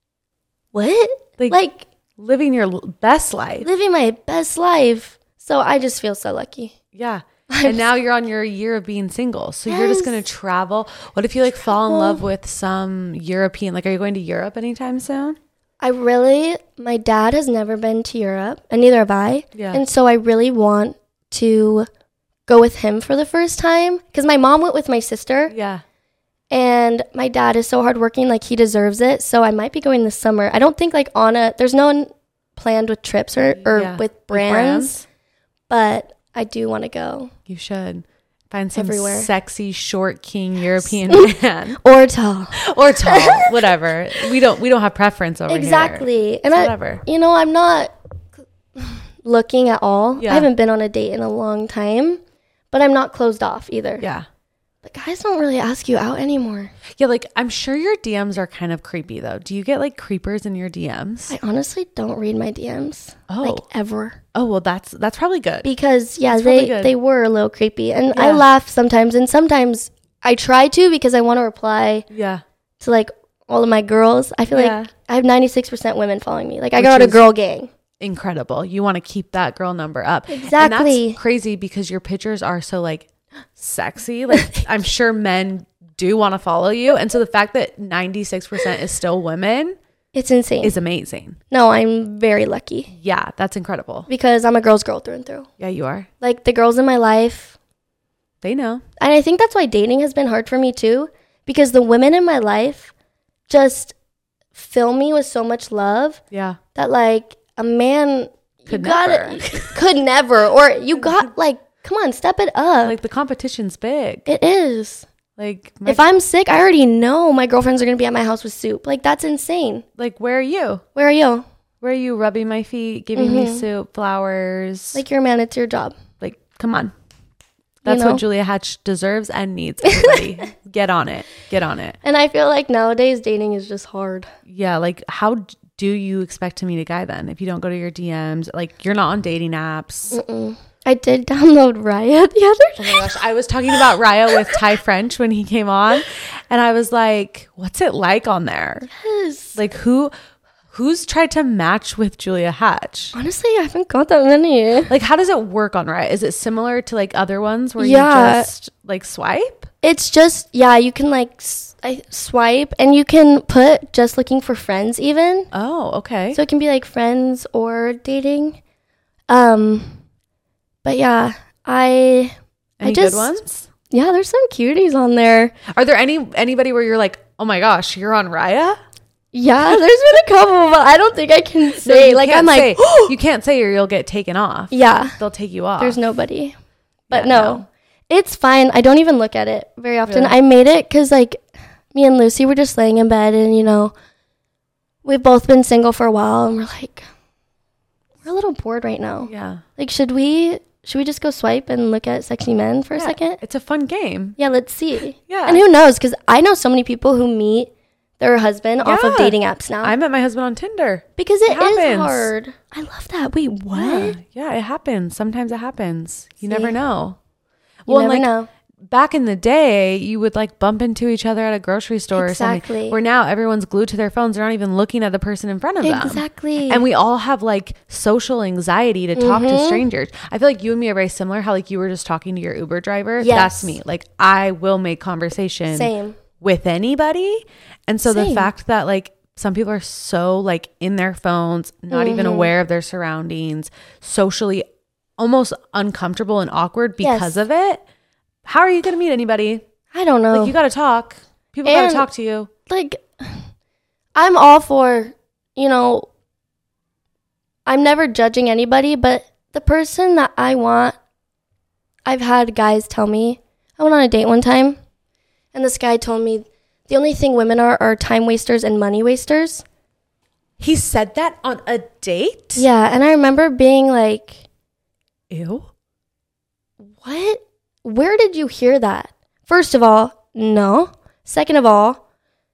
What? Like, Like living your l- best life. living my best life. So I just feel so lucky. Yeah. And now you're on your year of being single. So you're just going to Yes. travel. What if you like fall in Travel. love with some European? Like, are you going to Europe anytime soon? I really, my dad has never been to Europe, and neither have I. Yeah. And so I really want to go with him for the first time because my mom went with my sister, Yeah. and my dad is so hardworking, like he deserves it. So I might be going this summer. I don't think like on a, there's no one planned with trips or, or Yeah. with brands, but I do want to go. You should find some Everywhere. sexy, short king European man Or tall. or tall, whatever. We don't we don't have preference over here. Exactly. And It's I, whatever. you know, I'm not looking at all. Yeah. I haven't been on a date in a long time, but I'm not closed off either. Yeah. But guys don't really ask you out anymore. Yeah, like I'm sure your D Ms are kind of creepy though. Do you get like creepers in your D Ms? I honestly don't read my D Ms. Oh. Like ever. Oh, well that's that's probably good. Because yeah, That's probably they good. they were a little creepy. And I Yeah. laugh sometimes, and sometimes I try to because I want to reply Yeah. to like all of my girls. I feel Yeah. like I have ninety-six percent women following me. Like I Which got a is- girl gang. Incredible. You want to keep that girl number up. And Exactly. that's crazy because your pictures are so like sexy. Like I'm sure men do want to follow you. And so the fact that ninety-six percent is still women It's insane. is amazing. No, I'm very lucky Yeah, that's incredible. because I'm a girl's girl through and through. Yeah, you are. Like the girls in my life, They know. and I think that's why dating has been hard for me too, because the women in my life just fill me with so much love Yeah. that like a man Could you gotta, never. could never, or you got like, come on, step it up. Like the competition's big. It is. Like my, If I'm sick, I already know my girlfriends are gonna be at my house with soup. Like that's insane. like where are you? Where are you? Where are you rubbing my feet, giving me Mhm. soup, flowers? Like you're a man. It's your job. Like, come on. That's know? what Julia Hatch deserves and needs. Everybody, get on it. Get on it. And I feel like nowadays dating is just hard. Yeah, like how d- do you expect to meet a guy then if you don't go to your D Ms? Like you're not on dating apps. Mm-mm. I did download Riot the other Oh day. my gosh, I was talking about Raya with Ty French when he came on, and I was like, "What's it like on there? Yes. Like who, who's tried to match with Julia Hatch? Honestly, I haven't got that many. Like how does it work on Raya? Is it similar to like other ones where Yeah. you just like swipe? It's just, yeah, you can like s- I swipe and you can put just looking for friends even. Oh, okay. So it can be like friends or dating. Um, but yeah, I Any I just, good ones? Yeah, there's some cuties on there. Are there any anybody where you're like, oh my gosh, you're on Raya? Yeah, there's been a couple, but I don't think I can say. No, like, I'm I'm like, say, you can't say or you'll get taken off. Yeah. They'll take you off. There's nobody. But Yeah, no, no. it's fine. I don't even look at it very often. Really? I made it because, like, me and Lucy were just laying in bed, and, you know, we've both been single for a while, and we're like, we're a little bored right now. Yeah. Like, should we should we just go swipe and look at sexy men for Yeah, a second? It's a fun game. Yeah, let's see. Yeah. And who knows? Because I know so many people who meet their husband off of Yeah. dating apps now. I met my husband on Tinder. because it It happens. is hard. I love that. Wait, what? Yeah. Yeah, it happens. Sometimes it happens. You See? never know. You and, never like, know. back in the day, you would like bump into each other at a grocery store or something. Exactly. Where now everyone's glued to their phones. They're not even looking at the person in front of them. Exactly. And we all have like social anxiety to talk to Mhm. strangers. I feel like you and me are very similar. How like you were just talking to your Uber driver. Yes. That's me. Like I will make conversation Same. with anybody. And so the Same. fact that like some people are so like in their phones, not even Mhm. aware of their surroundings, socially almost uncomfortable and awkward because Yes. of it. How are you going to meet anybody? I don't know. Like you got to talk. People got to And- talk to you. like I'm all for, you know, I'm never judging anybody, but the person that I want, I've had guys tell me, I went on a date one time, and this guy told me the only thing women are are time wasters and money wasters. He said that on a date? Yeah, and I remember being like, Ew. what? Where did you hear that? First of all, no. Second of all,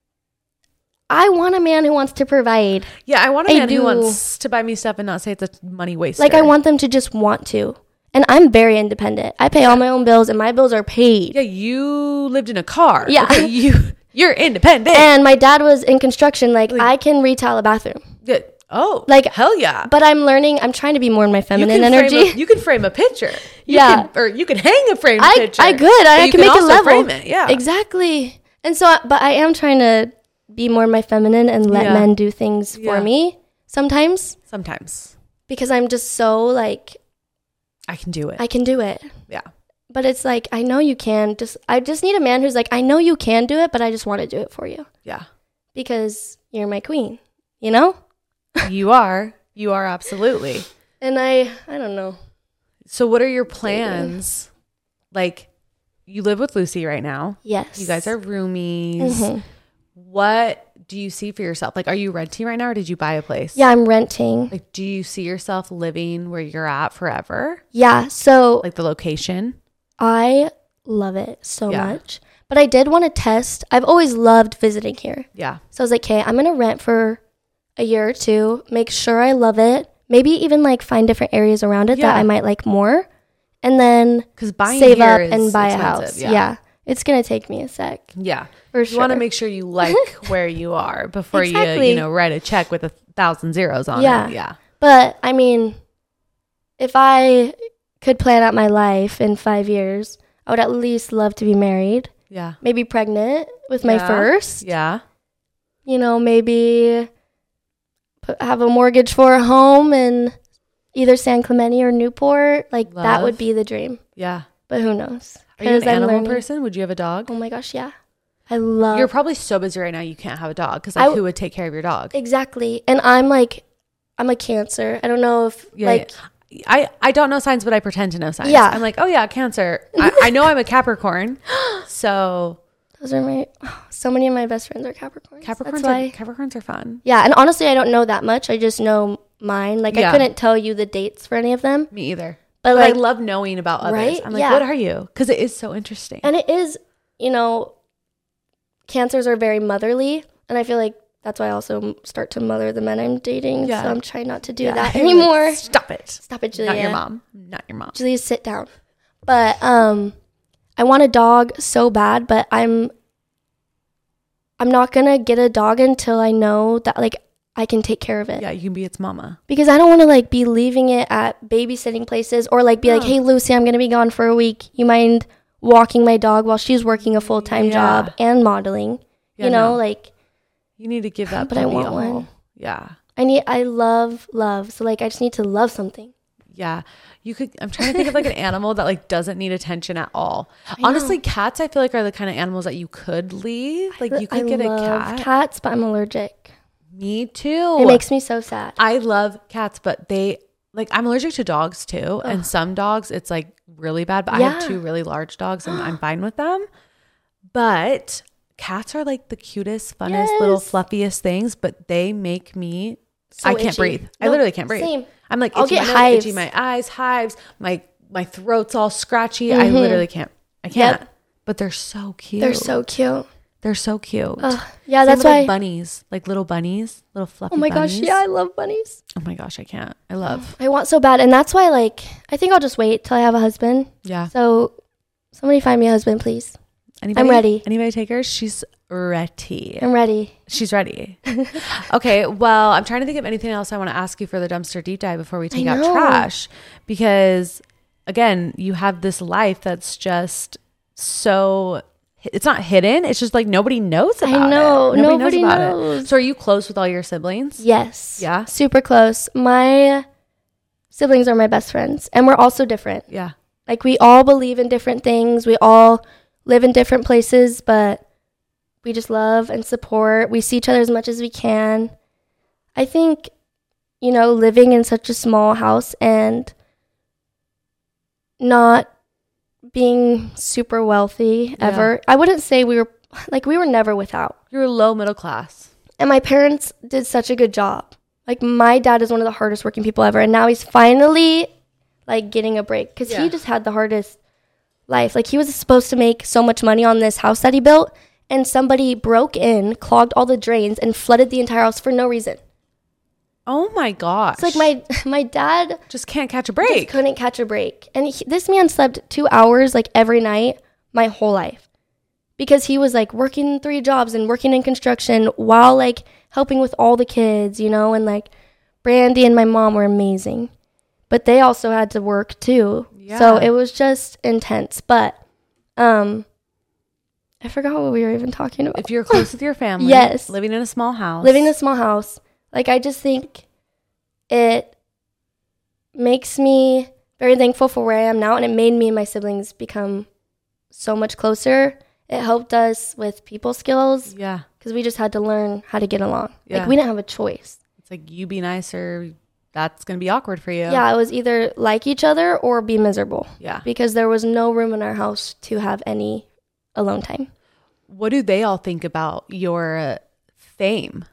I want a man who wants to provide. Yeah, I want a I man who do. wants to buy me stuff and not say it's a money waster. Like, I want them to just want to. And I'm very independent. I pay all my own bills, and my bills are paid. Yeah, you lived in a car. Yeah. Okay, you you're independent. And my dad was in construction. Like, I can retile a bathroom. Good. Oh, Like, hell yeah. But I'm learning. I'm trying to be more in my You feminine can energy. Frame a, you can frame a picture. You Yeah. can, or you can hang a framed I, picture. I could. I, But I you can, make also it level. frame it. Yeah. Exactly. And so, but I am trying to be more in my feminine and let Yeah. men do things Yeah. for me sometimes, Sometimes because I'm just so like, I can do it. I can do it. yeah. But it's like, I know you can. Just I just need a man who's like, I know you can do it, but I just want to do it for you Yeah. because you're my queen, you know? You are. You are absolutely. And I, I don't know. So what are your plans? Like, you live with Lucy right now. Yes. You guys are roomies. Mhm. What do you see for yourself? Like, are you renting right now or did you buy a place? Yeah, I'm renting. Like, do you see yourself living where you're at forever? Yeah. So Like the location? I love it so Yeah. much. But I did want to test. I've always loved visiting here. Yeah. So I was like, okay, I'm going to rent for a year or two, make sure I love it, maybe even like find different areas around it Yeah. that I might like more, and then Because buying save here up is and buy expensive. a house. Yeah. It's going to take me a sec. Yeah. For You sure. want to make sure you like where you are before you, Exactly. you know, write a check with a thousand zeros on Yeah. it. Yeah. But I mean, if I could plan out my life in five years, I would at least love to be married, Yeah. maybe pregnant with my Yeah. first, Yeah. you know, maybe put, have a mortgage for a home in either San Clemente or Newport. Like, that Love. would be the dream. Yeah. But who knows? Are you an 'Cause I'm animal learning. person? Would you have a dog? Oh my gosh, yeah. I love You're probably so busy right now you can't have a dog because like, I w- who would take care of your dog? exactly. And I'm like, I'm a Cancer. I don't know if Yeah, like yeah. I, I don't know signs, but I pretend to know signs. Yeah. I'm like, oh yeah, Cancer. I, I know I'm a Capricorn. So those are my so many of my best friends are Capricorns. Capricorns That's are, why. Capricorns are fun. Yeah, and honestly, I don't know that much. I just know mine. Like Yeah. I couldn't tell you the dates for any of them. Me either. But, But like, I love knowing about others. right? I'm like, Yeah. what are you? Because it is so interesting. and it is, you know, Cancers are very motherly, and I feel like that's why I also start to mother the men I'm dating. Yeah. So I'm trying not to do Yeah. that You're like, anymore. Stop it. Stop it, Julia. Not your mom. Not your mom. Julia, sit down. But um, I want a dog so bad, but I'm I'm not gonna get a dog until I know that like I can take care of it. Yeah, you can be its mama. Because I don't want to like be leaving it at babysitting places or like be like, No. hey Lucy, I'm gonna be gone for a week. You mind walking my dog while she's working a full time Yeah. job and modeling? Yeah, you know, no. like You need to give that But I puppy want a one. whole- Yeah. I need I love love. So like I just need to love something. Yeah. You could, I'm trying to think of like an animal that like doesn't need attention at all. Honestly, cats, I feel like are the kind of animals that you could leave. Like you could I get a love cat. cats, but I'm allergic. Me too. It makes me so sad. I love cats, but they like, I'm allergic to dogs too. Ugh. And some dogs, it's like really bad, but yeah. I have two really large dogs and I'm fine with them. But cats are like the cutest, funnest, yes. little fluffiest things, but they make me, so I can't itchy. breathe. No, I literally can't breathe. Same. I'm like, I'll get my nose, itchy my eyes, hives, my, my throat's all scratchy. Mm-hmm. I literally can't, I can't, yep. but they're so cute. They're so cute. They're so cute. Uh, yeah, Same that's why. Like bunnies, like little bunnies, little fluffy bunnies. Oh my bunnies. gosh, yeah, I love bunnies. Oh my gosh, I can't. I love. I want so bad. And that's why, like, I think I'll just wait till I have a husband. Yeah. So somebody find me a husband, please. Anybody? I'm ready. Anybody take her? She's ready. I'm ready. She's ready. Okay, well, I'm trying to think of anything else I want to ask you for the dumpster deep dive before we take out trash. Because, again, you have this life that's just so... It's not hidden. It's just like nobody knows about it. I know. it. Nobody, nobody knows about knows. it. So are you close with all your siblings? Yes. Yeah? Super close. My siblings are my best friends. And we're also different. Yeah. Like we all believe in different things. We all live in different places, but we just love and support. We see each other as much as we can. I think, you know, living in such a small house and not being super wealthy ever. Yeah. I wouldn't say we were, like, we were never without. You were low middle class. And my parents did such a good job. Like, my dad is one of the hardest working people ever. And now he's finally, like, getting a break. Because yeah. he just had the hardest life. Like, he was supposed to make so much money on this house that he built. And somebody broke in, clogged all the drains, and flooded the entire house for no reason. Oh my gosh. It's like my my dad just can't catch a break. Just couldn't catch a break. And he, this man slept two hours like every night my whole life. Because he was like working three jobs and working in construction while like helping with all the kids, you know, and like Brandy and my mom were amazing. But they also had to work too. Yeah. So it was just intense. But um I forgot what we were even talking about. If you're close with your family, yes. living in a small house. Living in a small house. Like, I just think it makes me very thankful for where I am now, and it made me and my siblings become so much closer. It helped us with people skills. Yeah. Because we just had to learn how to get along. Yeah. Like, we didn't have a choice. It's like, you be nice or that's going to be awkward for you. Yeah, it was either like each other or be miserable. Yeah. Because there was no room in our house to have any alone time. What do they all think about your uh, fame?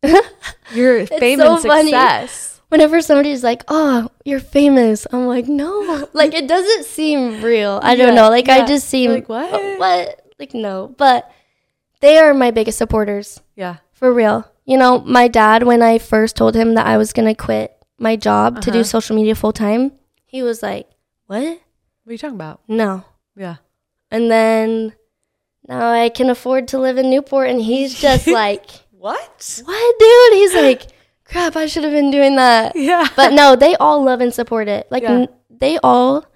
Your fame so and success. Funny. Whenever somebody's like, "Oh, you're famous," I'm like, "No." Like, it doesn't seem real. I don't yeah, know. Like, yeah. I just seem like, what? Oh, what? Like, no. But they are my biggest supporters. Yeah. For real. You know, my dad, when I first told him that I was going to quit my job uh-huh. to do social media full time, he was like, "What? What are you talking about?" No. Yeah. And then now I can afford to live in Newport, and he's just like, What? What, dude? He's like, crap, I should have been doing that. Yeah. But no, they all love and support it. Like, yeah. n- they all,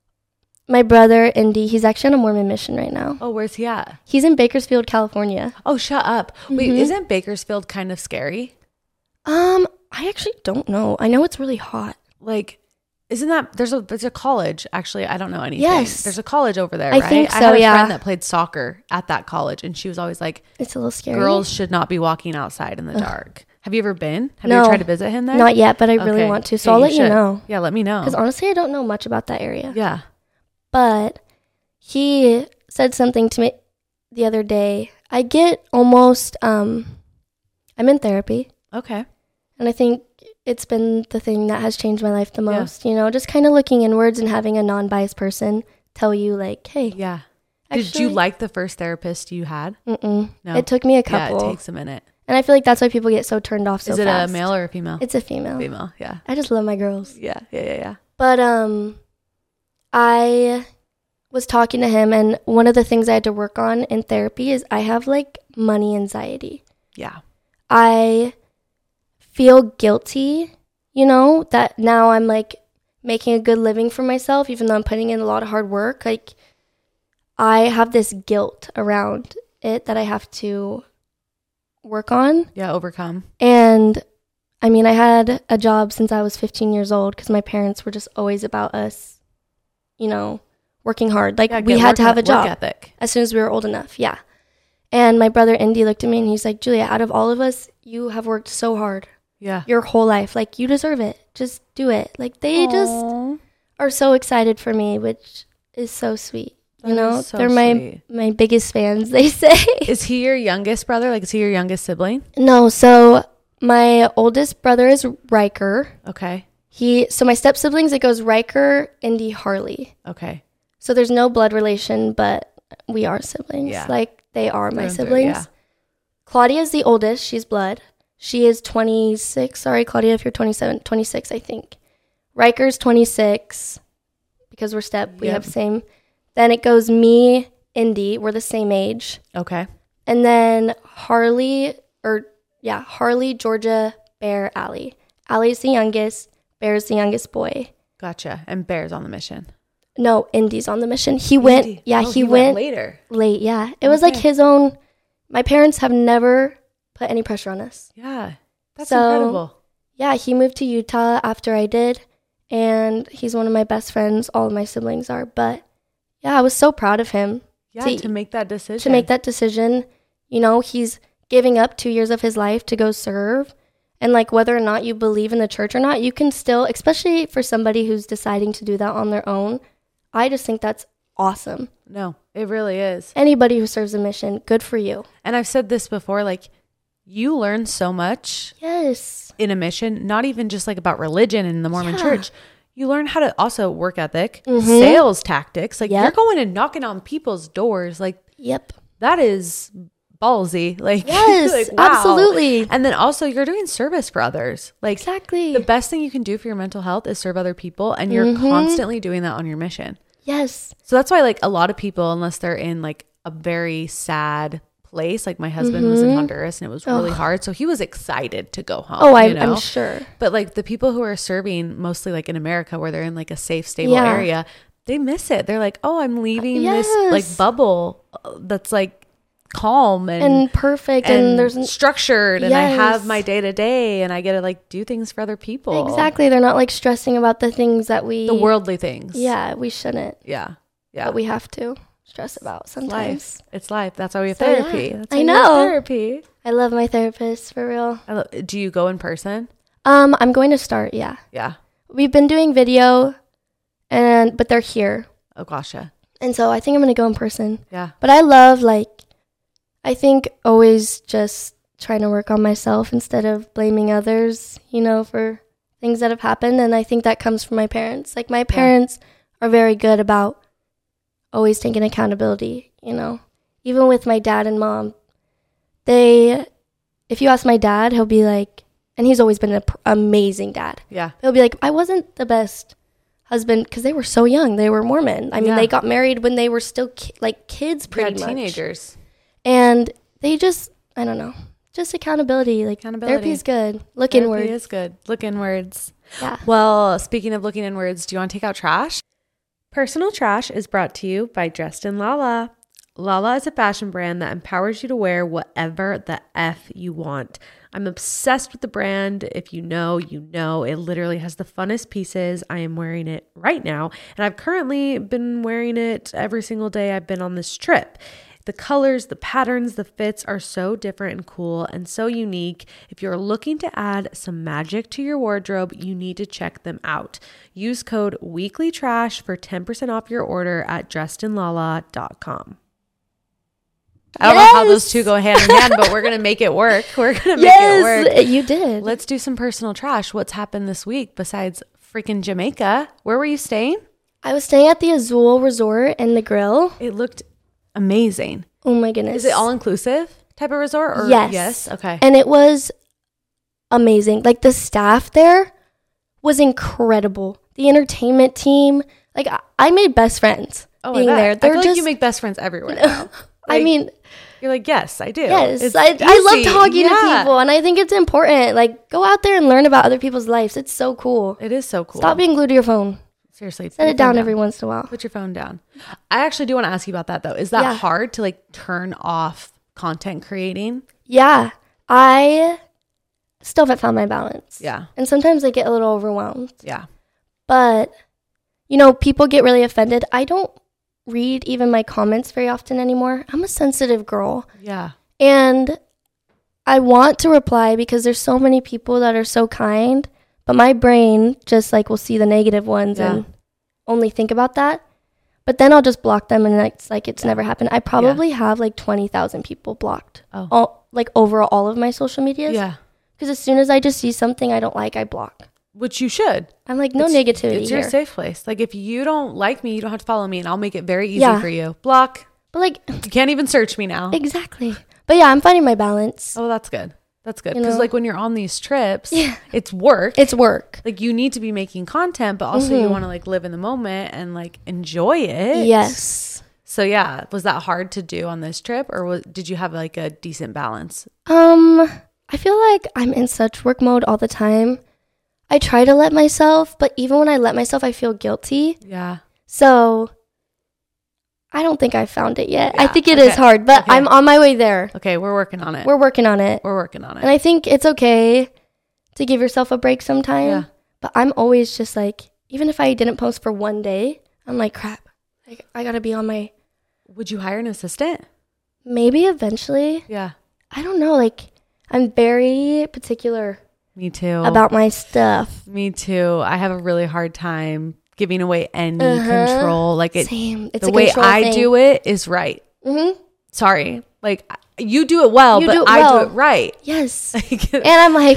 my brother, Indy, he's actually on a Mormon mission right now. Oh, where's he at? He's in Bakersfield, California. Oh, shut up. Mm-hmm. Wait, isn't Bakersfield kind of scary? Um, I actually don't know. I know it's really hot. Like, isn't that, there's a there's a college, actually, I don't know anything. Yes. There's a college over there, I right? think so, I had a yeah. friend that played soccer at that college, and she was always like, it's a little scary. Girls should not be walking outside in the Ugh. dark. Have you ever been? Have no, you ever tried to visit him there? Not yet, but I really okay. want to, so yeah, I'll let you you know. Yeah, let me know. Because honestly, I don't know much about that area. Yeah. But he said something to me the other day. I get almost, um, I'm in therapy. Okay. And I think it's been the thing that has changed my life the most, yeah. you know, just kind of looking inwards and having a non-biased person tell you like, hey. Yeah. Actually, did you like the first therapist you had? Mm-mm. No. It took me a couple. Yeah, it takes a minute. And I feel like that's why people get so turned off so fast. Is it fast. a male or a female? It's a female. Female, yeah. I just love my girls. Yeah, yeah, yeah, yeah. But um, I was talking to him, and one of the things I had to work on in therapy is I have like money anxiety. Yeah. I feel guilty, you know, that now I'm like making a good living for myself, even though I'm putting in a lot of hard work. Like, I have this guilt around it that I have to work on. Yeah, overcome. And I mean, I had a job since I was fifteen years old because my parents were just always about us, you know, working hard. Like, Yeah, we get had work- to have a work job ethic. as soon as we were old enough. Yeah. And my brother Indy looked at me and he's like, Julia, out of all of us, you have worked so hard Yeah. your whole life. Like, you deserve it. Just do it. Like, they just Aw. are so excited for me, which is so sweet. You That know, is so they're my sweet. my biggest fans, they say. Is he your youngest brother? Like, is he your youngest sibling? No, so my oldest brother is Riker. Okay. He so my step siblings, it goes Riker, Indy, Harley. Okay. So there's no blood relation, but we are siblings. Yeah. Like, they are Through my and through, siblings. yeah. Claudia's the oldest. She's blood. She is twenty-six. Sorry, Claudia, if you're twenty-seven. twenty-six, I think. Riker's twenty-six because we're step. We Yep. have same. Then it goes me, Indy. We're the same age. Okay. And then Harley, or yeah, Harley, Georgia, Bear, Allie. Allie's the youngest. Bear's the youngest boy. Gotcha. And Bear's on the mission. No, Indy's on the mission. He went, Indy. yeah, Oh, he, went, later. late. Yeah. It was like Okay. his own. My parents have never put any pressure on us. Yeah. That's So- incredible. Yeah, he moved to Utah after I did, and he's one of my best friends. All of my siblings are. But yeah, I was so proud of him Yeah, to- to make that decision. to make that decision. You know, he's giving up two years of his life to go serve. And like, whether or not you believe in the church or not, you can still, especially for somebody who's deciding to do that on their own, I just think that's awesome. No, it really is. Anybody who serves a mission, good for you. And I've said this before, like, you learn so much Yes. in a mission, not even just like about religion and the Mormon Yeah. church. You learn how to also work ethic, Mhm. sales tactics. Like, Yep. you're going and knocking on people's doors. Like, Yep. that is ballsy. Like, Yes, like, wow. absolutely. And then also, you're doing service for others. Like, Exactly. the best thing you can do for your mental health is serve other people. And you're Mhm. constantly doing that on your mission. Yes. So that's why, like, a lot of people, unless they're in like a very sad place, like my husband was in Mhm. Honduras and it was really Ugh. hard. So he was excited to go home. Oh, I, you know? I'm sure. But like the people who are serving mostly like in America where they're in like a safe, stable Yeah. area, they miss it. They're like, oh, I'm leaving this Yes. like bubble uh, that's like calm and, And perfect. And, and there's n- structured and I have Yes. my day to day and I get to like do things for other people. exactly. They're not like stressing about the things that we, The worldly things. yeah, we shouldn't, Yeah. Yeah. but we have to stress about It's sometimes. life. It's life. That's why we have So, yeah. therapy. That's I why we have know. therapy. I love my therapist for real. I lo- do you go in person? Um, I'm going to start. Yeah. Yeah. We've been doing video and, but they're here. Oh gosh, yeah. And so I think I'm going to go in person. Yeah. But I love, like, I think always just trying to work on myself instead of blaming others, you know, for things that have happened. And I think that comes from my parents. Like, my parents are very good about always taking accountability, you know. Even with my dad and mom, they, if you ask my dad, he'll be like, and he's always been an pr- amazing dad. Yeah. He'll be like, I wasn't the best husband because they were so young. They were Mormon. I mean, Yeah. they got married when they were still ki- like kids, Pretty pretty much. teenagers. And they just, I don't know, just accountability. Like, Accountability. therapy is good. Look Therapy inward. is good. Look inwards. Yeah. Well, speaking of looking inwards, do you want to take out trash? Personal Trash is brought to you by Dressed in Lala. Lala is a fashion brand that empowers you to wear whatever the F you want. I'm obsessed with the brand. If you know, you know. It literally has the funnest pieces. I am wearing it right now, and I've currently been wearing it every single day I've been on this trip. The colors, the patterns, the fits are so different and cool and so unique. If you're looking to add some magic to your wardrobe, you need to check them out. Use code WEEKLYTRASH for ten percent off your order at dressed in lala dot com. I don't Yes! know how those two go hand in hand, but we're going to make it work. We're going to make it work. Yes, you did. Let's do some personal trash. What's happened this week besides freaking Jamaica? Where were you staying? I was staying at the Azul Resort and the Grill. It looked amazing. Oh my goodness. Is it all inclusive type of resort? Or Yes. Yes. Okay. And it was amazing. Like, the staff there was incredible. The entertainment team, like, I, I made best friends Oh, being I bet. there. I They're feel just, like you make best friends everywhere now. I Like, mean, you're like, yes, I do. yes, It's I, I love easy. talking Yeah. to people, and I think it's important. Like, go out there and learn about other people's lives. It's so cool. It is so cool. Stop being glued to your phone. Seriously. put Set your it down phone every once in a while. Put your phone down. I actually do want to ask you about that though. Is that Yeah. hard to like turn off content creating? Yeah, I still haven't found my balance. Yeah. And sometimes I get a little overwhelmed. Yeah. But, you know, people get really offended. I don't read even my comments very often anymore. I'm a sensitive girl. Yeah. And I want to reply because there's so many people that are so kind, but my brain just like will see the negative ones yeah. and only think about that. But then I'll just block them and it's like it's yeah. never happened. I probably yeah. have like twenty thousand people blocked. Oh. All, like over all of my social medias. Yeah. Because as soon as I just see something I don't like, I block. Which you should. I'm like, no it's, negativity It's here. your safe place. Like if you don't like me, you don't have to follow me and I'll make it very easy yeah. for you. Block. But like. You can't even search me now. Exactly. But yeah, I'm finding my balance. Oh, that's good. That's good. You Because know? like when you're on these trips, yeah. it's work. It's work. Like you need to be making content, but also mm-hmm. you want to like live in the moment and like enjoy it. Yes. So yeah, was that hard to do on this trip or was, did you have like a decent balance? Um, I feel like I'm in such work mode all the time. I try to let myself, but even when I let myself, I feel guilty. Yeah. So I don't think I found it yet. Yeah. I think it okay. is hard, but okay. I'm on my way there. Okay, we're working on it. We're working on it. We're working on it. And I think it's okay to give yourself a break sometime. Yeah. But I'm always just like, even if I didn't post for one day, I'm like, crap. Like, I got to be on my... Would you hire an assistant? Maybe eventually. Yeah. I don't know. Like, I'm very particular. Me too. About my stuff. Me too. I have a really hard time giving away any uh-huh. control. Like it, Same. It's the a way I thing. do it is right. Mm-hmm. Sorry. Like you do it well, you but do I well. do it right. Yes. And I'm like,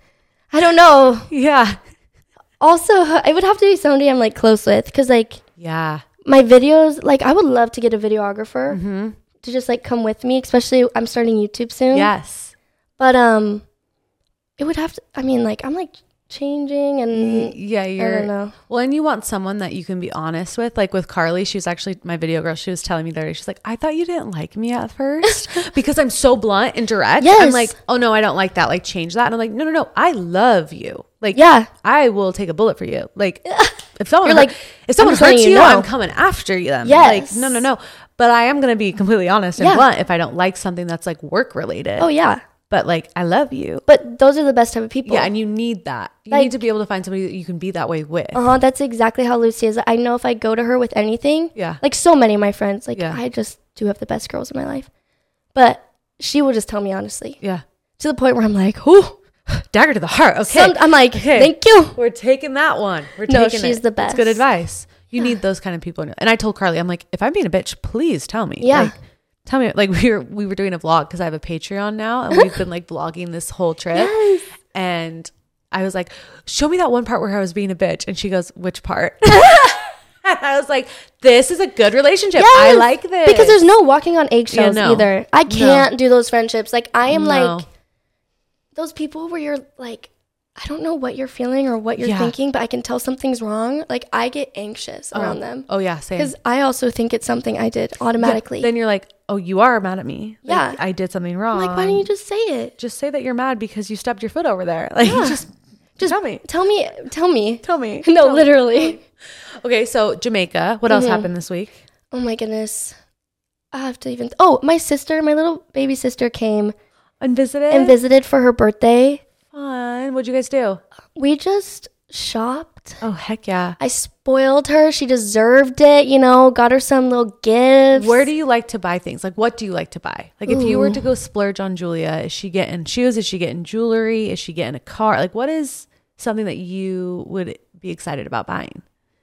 I don't know. Yeah. Also, it would have to be somebody I'm like close with. Cause like, yeah, my videos, like I would love to get a videographer mm-hmm. to just like come with me, especially I'm starting YouTube soon. Yes. But, um, it would have to, I mean, like, I'm like changing and yeah, you're, I don't know. Well, and you want someone that you can be honest with. Like with Carly, she was actually my video girl. She was telling me the other day, she's like, I thought you didn't like me at first because I'm so blunt and direct. Yes. I'm like, oh no, I don't like that. Like change that. And I'm like, no, no, no. I love you. Like, yeah, I will take a bullet for you. Like if someone, You're hurt, like, if someone hurts you, you no. I'm coming after you. Them. Yes. Like, no, no, no. But I am going to be completely honest and yeah. blunt if I don't like something that's like work related. Oh yeah. But like, I love you. But those are the best type of people. Yeah, and you need that. You like, need to be able to find somebody that you can be that way with. Uh-huh, that's exactly how Lucy is. I know if I go to her with anything, yeah, like so many of my friends, like yeah. I just do have the best girls in my life. But she will just tell me honestly. Yeah. To the point where I'm like, oh, dagger to the heart. Okay. Some, I'm like, okay. Thank you. We're taking that one. We're no, taking she's it. the best. It's good advice. You yeah. need those kind of people. And I told Carly, I'm like, if I'm being a bitch, please tell me. Yeah. Like, tell me, like we were we were doing a vlog because I have a Patreon now and we've been like vlogging this whole trip. Yes. And I was like, show me that one part where I was being a bitch. And she goes, which part? And I was like, this is a good relationship. Yes. I like this. Because there's no walking on eggshells yeah, no. either. I can't no. do those friendships. Like I am no. like those people where you're like, I don't know what you're feeling or what you're yeah. thinking, but I can tell something's wrong. Like I get anxious oh. around them. Oh yeah, same. Because I also think it's something I did automatically. Yeah. Then you're like, oh, you are mad at me. Yeah. Like, I did something wrong. I'm like, why don't you just say it? Just say that you're mad because you stubbed your foot over there. Like yeah. just, just tell me. Tell me. Tell me. Tell me. No, tell literally. Me. Okay, so Jamaica. What else mm-hmm. happened this week? Oh my goodness. I have to even. Oh, my sister, my little baby sister came and visited and visited for her birthday. Fun. What'd you guys do? We just shopped. Oh, heck yeah. I spoiled her. She deserved it, you know, got her some little gifts. Where do you like to buy things? Like, what do you like to buy? Like, if Ooh. you were to go splurge on Julia, is she getting shoes? Is she getting jewelry? Is she getting a car? Like, what is something that you would be excited about buying?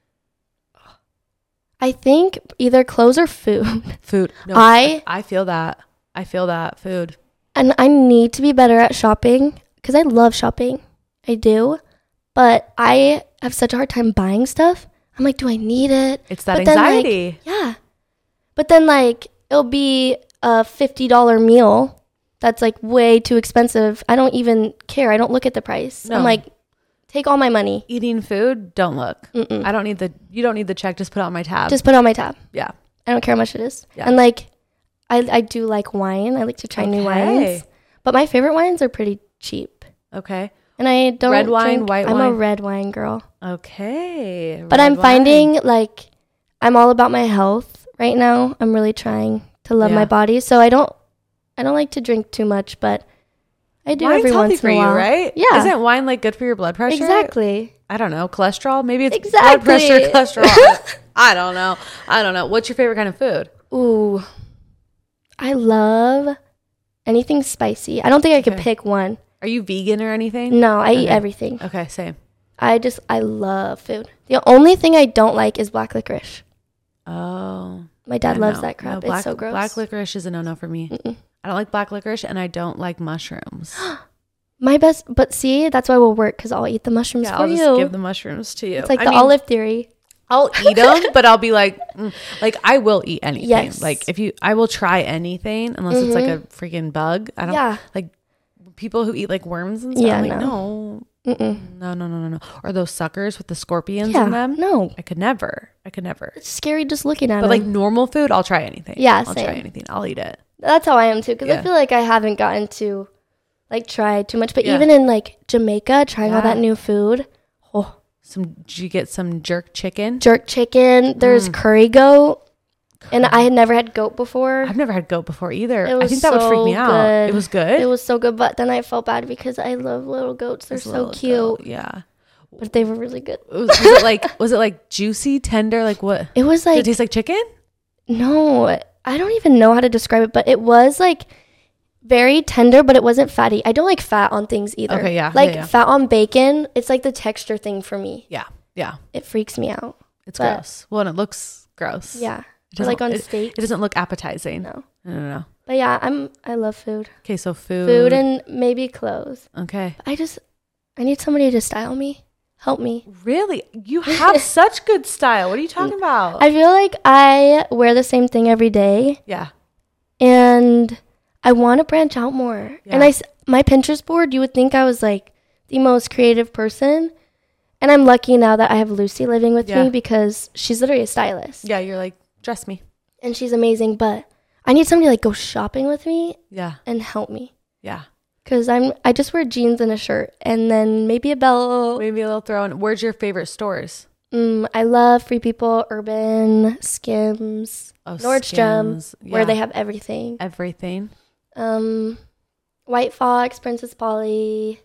I think either clothes or food. Food. No, I I feel that. I feel that. Food. And I need to be better at shopping because I love shopping. I do. But I have such a hard time buying stuff. I'm like, do I need it? It's that but anxiety. Then, like, yeah. But then, like, it'll be a fifty dollars meal that's, like, way too expensive. I don't even care. I don't look at the price. No. I'm like, take all my money. Eating food, don't look. Mm-mm. I don't need the, you don't need the check. Just put it on my tab. Just put it on my tab. Yeah. I don't care how much it is. Yeah. And, like, I, I do like wine. I like to try okay. new wines. But my favorite wines are pretty cheap. Okay. And I don't red wine, drink, white I'm wine. I'm a red wine girl. Okay. But red I'm wine. finding like I'm all about my health right now. I'm really trying to love yeah. my body. So I don't I don't like to drink too much, but I do Wine's every healthy once for in a you, while. right? Yeah. Isn't wine like good for your blood pressure? Exactly. I don't know. Cholesterol? Maybe it's Exactly. blood pressure, cholesterol. I don't know. I don't know. What's your favorite kind of food? Ooh. I love anything spicy. I don't think I could Okay. pick one. Are you vegan or anything? No, I eat Okay. everything. Okay, same. I just, I love food. The only thing I don't like is black licorice. Oh. My dad yeah, loves no. that crap. No, black, It's so gross. Black licorice is a no-no for me. Mm-mm. I don't like black licorice, and I don't like mushrooms. My best, but see, that's why we'll work because I'll eat the mushrooms Yeah, for I'll you. just give the mushrooms to you. It's like I the mean, olive theory. I'll eat them, but I'll be like, mm, like I will eat anything. Yes. Like if you, I will try anything unless it's like a freaking bug. I don't Yeah. like people who eat like worms and stuff. Yeah, I'm like, no. no, Mm-mm. no, no, no, no, no. Or those suckers with the scorpions Yeah, in them. no. I could never. I could never. It's scary just looking at But them. like normal food, I'll try anything. Yeah, I'll same. try anything. I'll eat it. That's how I am too, because Yeah. I feel like I haven't gotten to like try too much. But Yeah. even in like Jamaica, trying all that Yeah. new food. Oh, Some, did you get some jerk chicken? jerk chicken. There's Mm. curry goat, and I had never had goat before. I've never had goat before either. It I was think that would freak so me out. good. It was good. It was so good, but then I felt bad because I love little goats. They're This so little cute, goat, Yeah. but they were really good. Was, was it like was it like juicy, tender? Like what? It was Did like it taste like chicken? no, I don't even know how to describe it, but it was like very tender, but it wasn't fatty. I don't like fat on things either. Okay, yeah, Like yeah, yeah. fat on bacon, it's like the texture thing for me. Yeah, yeah. It freaks me out. It's But- gross. Well, and it looks gross. Yeah. It Or like doesn't- on it, steak. It doesn't look appetizing. No. No, no, no. But yeah, I'm I love food. Okay, so food. Food and maybe clothes. Okay. I just I need somebody to style me. Help me. Really, you have such good style. What are you talking about? I feel like I wear the same thing every day yeah. and I want to branch out more. Yeah. And I s- my Pinterest board, you would think I was like the most creative person. And I'm lucky now that I have Lucy living with Yeah. me because she's literally a stylist. Yeah, you're like dress me. And she's amazing, but I need somebody to like go shopping with me Yeah, and help me. yeah. Cause I'm, I just wear jeans and a shirt, and then maybe a belt. Maybe a little throw in. Where's your favorite stores? Mm, I love Free People, Urban, Skims, Oh, Nordstrom, Skims. where Yeah. they have everything. everything. Um, White Fox, Princess Polly.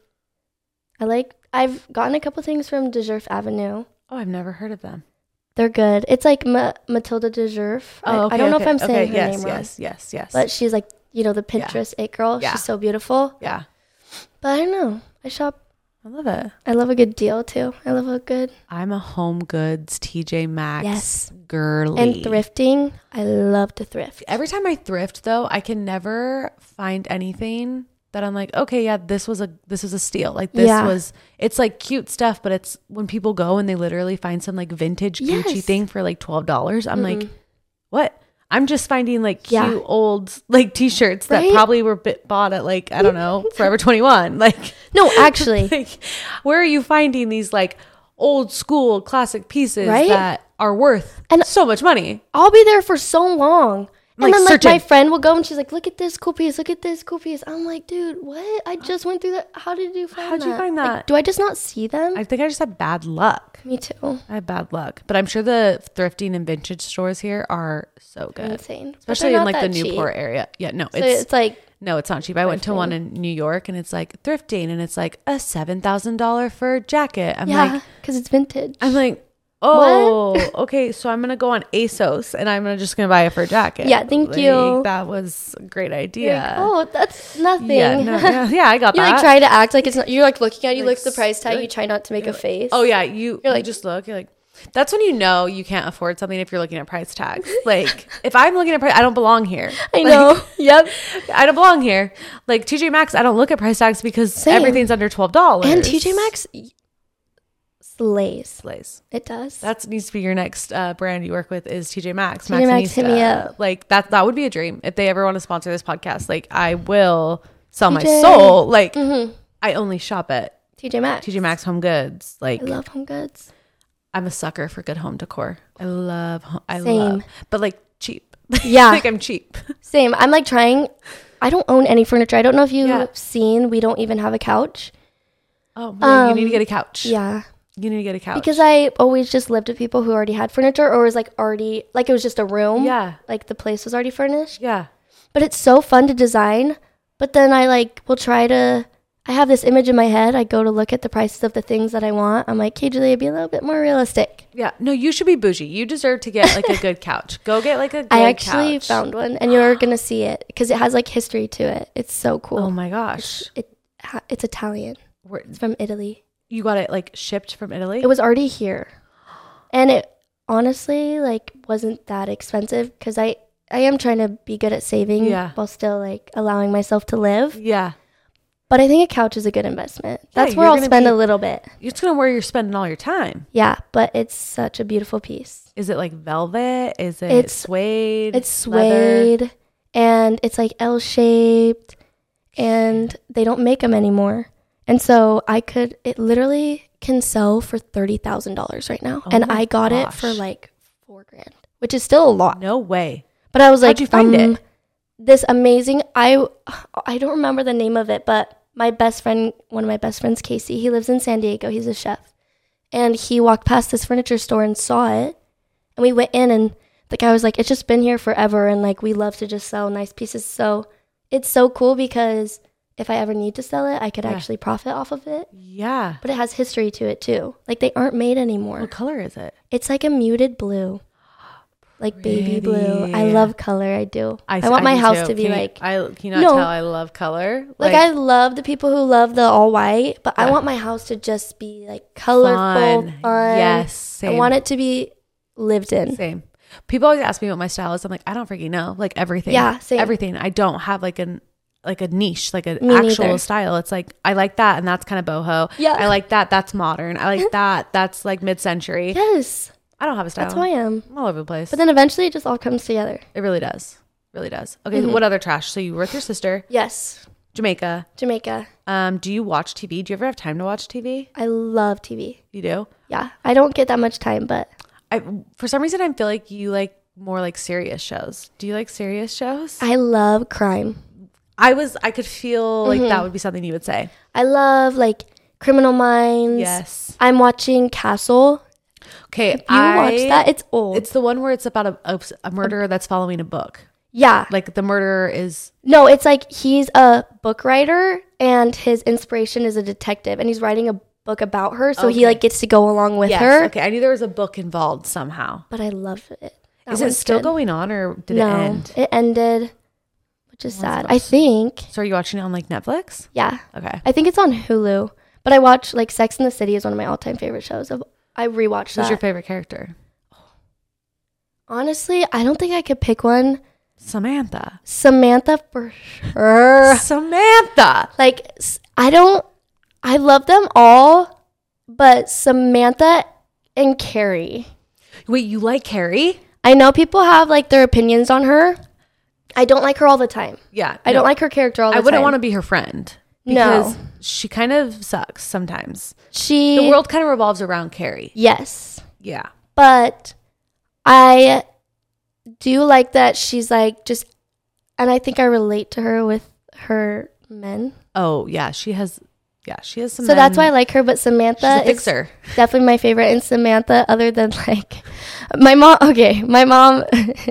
I like. I've gotten a couple things from Dejerf Avenue. Oh, I've never heard of them. They're good. It's like Ma- Matilda Dejerf. Oh, I, okay, I don't know okay, if I'm saying okay. her yes, name wrong, yes, yes, yes. but she's like, you know, the Pinterest it girl. Yeah. She's so beautiful. yeah, But I don't know. I shop. I love it. I love a good deal too. I love a good I'm a Home Goods, T J Maxx Yes. girly. and thrifting. I love to thrift. Every time I thrift though, I can never find anything that I'm like, okay, yeah, this was a this was a steal. Like this Yeah. was it's like cute stuff, but it's when people go and they literally find some like vintage Gucci Yes. thing for like twelve dollars. I'm like, what? I'm just finding like cute Yeah. old like t-shirts that Right? probably were bit bought at like, I don't know, Forever twenty-one. Like No, actually, like, where are you finding these like old school classic pieces Right? that are worth And- so much money? I'll be there for so long. I'm, And like, then like my searching. friend will go and she's like, look at this cool piece, look at this cool piece. I'm like, dude, what? I just went through that. How did you find How'd that? you find Like, that? do I just not see them? I think I just had bad luck. Me too. I had bad luck, but I'm sure the thrifting and vintage stores here are so good, Insane. But especially they're in not like the that cheap. Newport area. Yeah, no, So it's, it's, like, no, it's not cheap. I went to thrifting. one in New York, and it's like thrifting, and it's like a seven thousand dollar fur jacket. I'm yeah, like, because it's vintage. I'm like, oh, okay, so I'm gonna go on ASOS, and I'm gonna just gonna buy a fur jacket. Yeah, thank Like, you. That was a great You're idea. like, oh, that's nothing. yeah, no, yeah, yeah, I got You that. like try to act like it's not. You're like looking at it, you Like, look at the price tag. like- You try not to make a face. Oh yeah, you You're you like- just look. You're like, that's when you know you can't afford something if you're looking at price tags. Like if I'm looking at price, I don't belong here. I Like, know. Yep. I don't belong here. Like T J Maxx, I don't look at price tags because Same. everything's under twelve dollars. And T J Maxx slays. Slays. It does. That needs to be your next uh, brand you work with is T J Maxx. T J Maxx, hit me Maxxinista. up. Like that. That would be a dream if they ever want to sponsor this podcast. Like I will sell my T J. soul. Like Mhm. I only shop at T J Maxx. T J Maxx Home Goods. Like I love Home Goods. I'm a sucker for good home decor. I love, ho- I Same. love, but like cheap. Yeah. like I'm cheap. Same. I'm like trying. I don't own any furniture. I don't know if you've Yeah. seen. We don't even have a couch. Oh, well, you need to Um, get a couch. Yeah. You need to get a couch. Because I always just lived with people who already had furniture or was like already, like it was just a room. yeah, Like the place was already furnished. yeah, But it's so fun to design. But then I like will try to I have this image in my head. I go to look at the prices of the things that I want. I'm like, hey, Julia, be a little bit more realistic. Yeah. No, you should be bougie. You deserve to get like a good couch. Go get like a good I actually couch. found one, and you're going to see it because it has like history to it. It's so cool. Oh my gosh. It's, it, it's Italian. Where, It's from Italy. you got it like shipped from Italy? It was already here. And it honestly like wasn't that expensive because I, I am trying to be good at saving Yeah. while still like allowing myself to live. Yeah. But I think a couch is a good investment. That's Yeah, where you're I'll gonna spend be- a little bit. It's going to where you're spending all your time. Yeah, but it's such a beautiful piece. Is it like velvet? Is it It's- suede? It's leather? suede and it's like L-shaped and they don't make them anymore. And so I could, it literally can sell for thirty thousand dollars right now. Oh and my I got gosh. it for like four grand, which is still a lot. No way. But I was like, How'd you find um, it? This amazing, I, I don't remember the name of it, but my best friend, one of my best friends, Casey, he lives in San Diego. He's a chef. And he walked past this furniture store and saw it. And we went in and the guy was like, it's just been here forever. And like, we love to just sell nice pieces. So it's so cool because if I ever need to sell it, I could Yeah. actually profit off of it. Yeah. But it has history to it too. Like they aren't made anymore. What color is it? It's like a muted blue. Like baby blue. I Pretty. love color. I do. I, I want my do house too. to be Can you- like, I can you not No. tell I love color? like I love the people who love the all white, but I Yeah. want my house to just be like colorful, fun. Fun. Yes, same. I want it to be lived in. Same. People always ask me what my style is. I'm like, I don't freaking know. Like everything. Yeah, same. Everything. I don't have like an like a niche, like an Me actual neither. style. It's like I like that and that's kind of boho. Yeah. I like that. That's modern. I like that. That's like mid-century. Yes, I don't have a style. that's who I am. I'm all over the place. But then eventually it just all comes together. It really does. Really does. Okay, Mm-hmm. what other trash? So you were with your sister, Yes, Jamaica. Jamaica. Um, do you watch T V? Do you ever have time to watch T V? I love T V. You do? Yeah, I don't get that much time, but I for some reason I feel like you like more like serious shows. Do you like serious shows? I love crime. I was I could feel like Mm-hmm. that would be something you would say. I love like Criminal Minds. Yes. I'm watching Castle. Okay, You I watch that? It's old. It's the one where it's about a, a, a murderer that's following a book. yeah. Like the murderer is No, it's like he's a book writer and his inspiration is a detective and he's writing a book about her. So he Okay. like gets to go along with yes. her. Okay, I knew there was a book involved somehow. But I love it. That Is it one's still good. going on or did no, it end? it ended, which is What's sad. the- I think, So are you watching it on like Netflix? yeah, Okay. I think it's on Hulu. But I watch like Sex and the City is one of my all-time favorite shows. Of I rewatched Who's that. your favorite character? Honestly, I don't think I could pick one. Samantha. Samantha for sure. Samantha. Like s- I don't. I love them all, but Samantha and Carrie. Wait, you like Carrie? I know people have like their opinions on her. I don't like her all the time. Yeah. I don't like her character all the I time. wouldn't want to be her friend. No. Because she kind of sucks sometimes. She. The world kind of revolves around Carrie. Yes, Yeah. but I do like that she's like just, and I think I relate to her with her men. Oh, yeah. She has, yeah, she has some. So that's why I men- like her. But Samantha She's a is fixer. definitely my favorite. And Samantha, other than like my mom. Okay, my mom.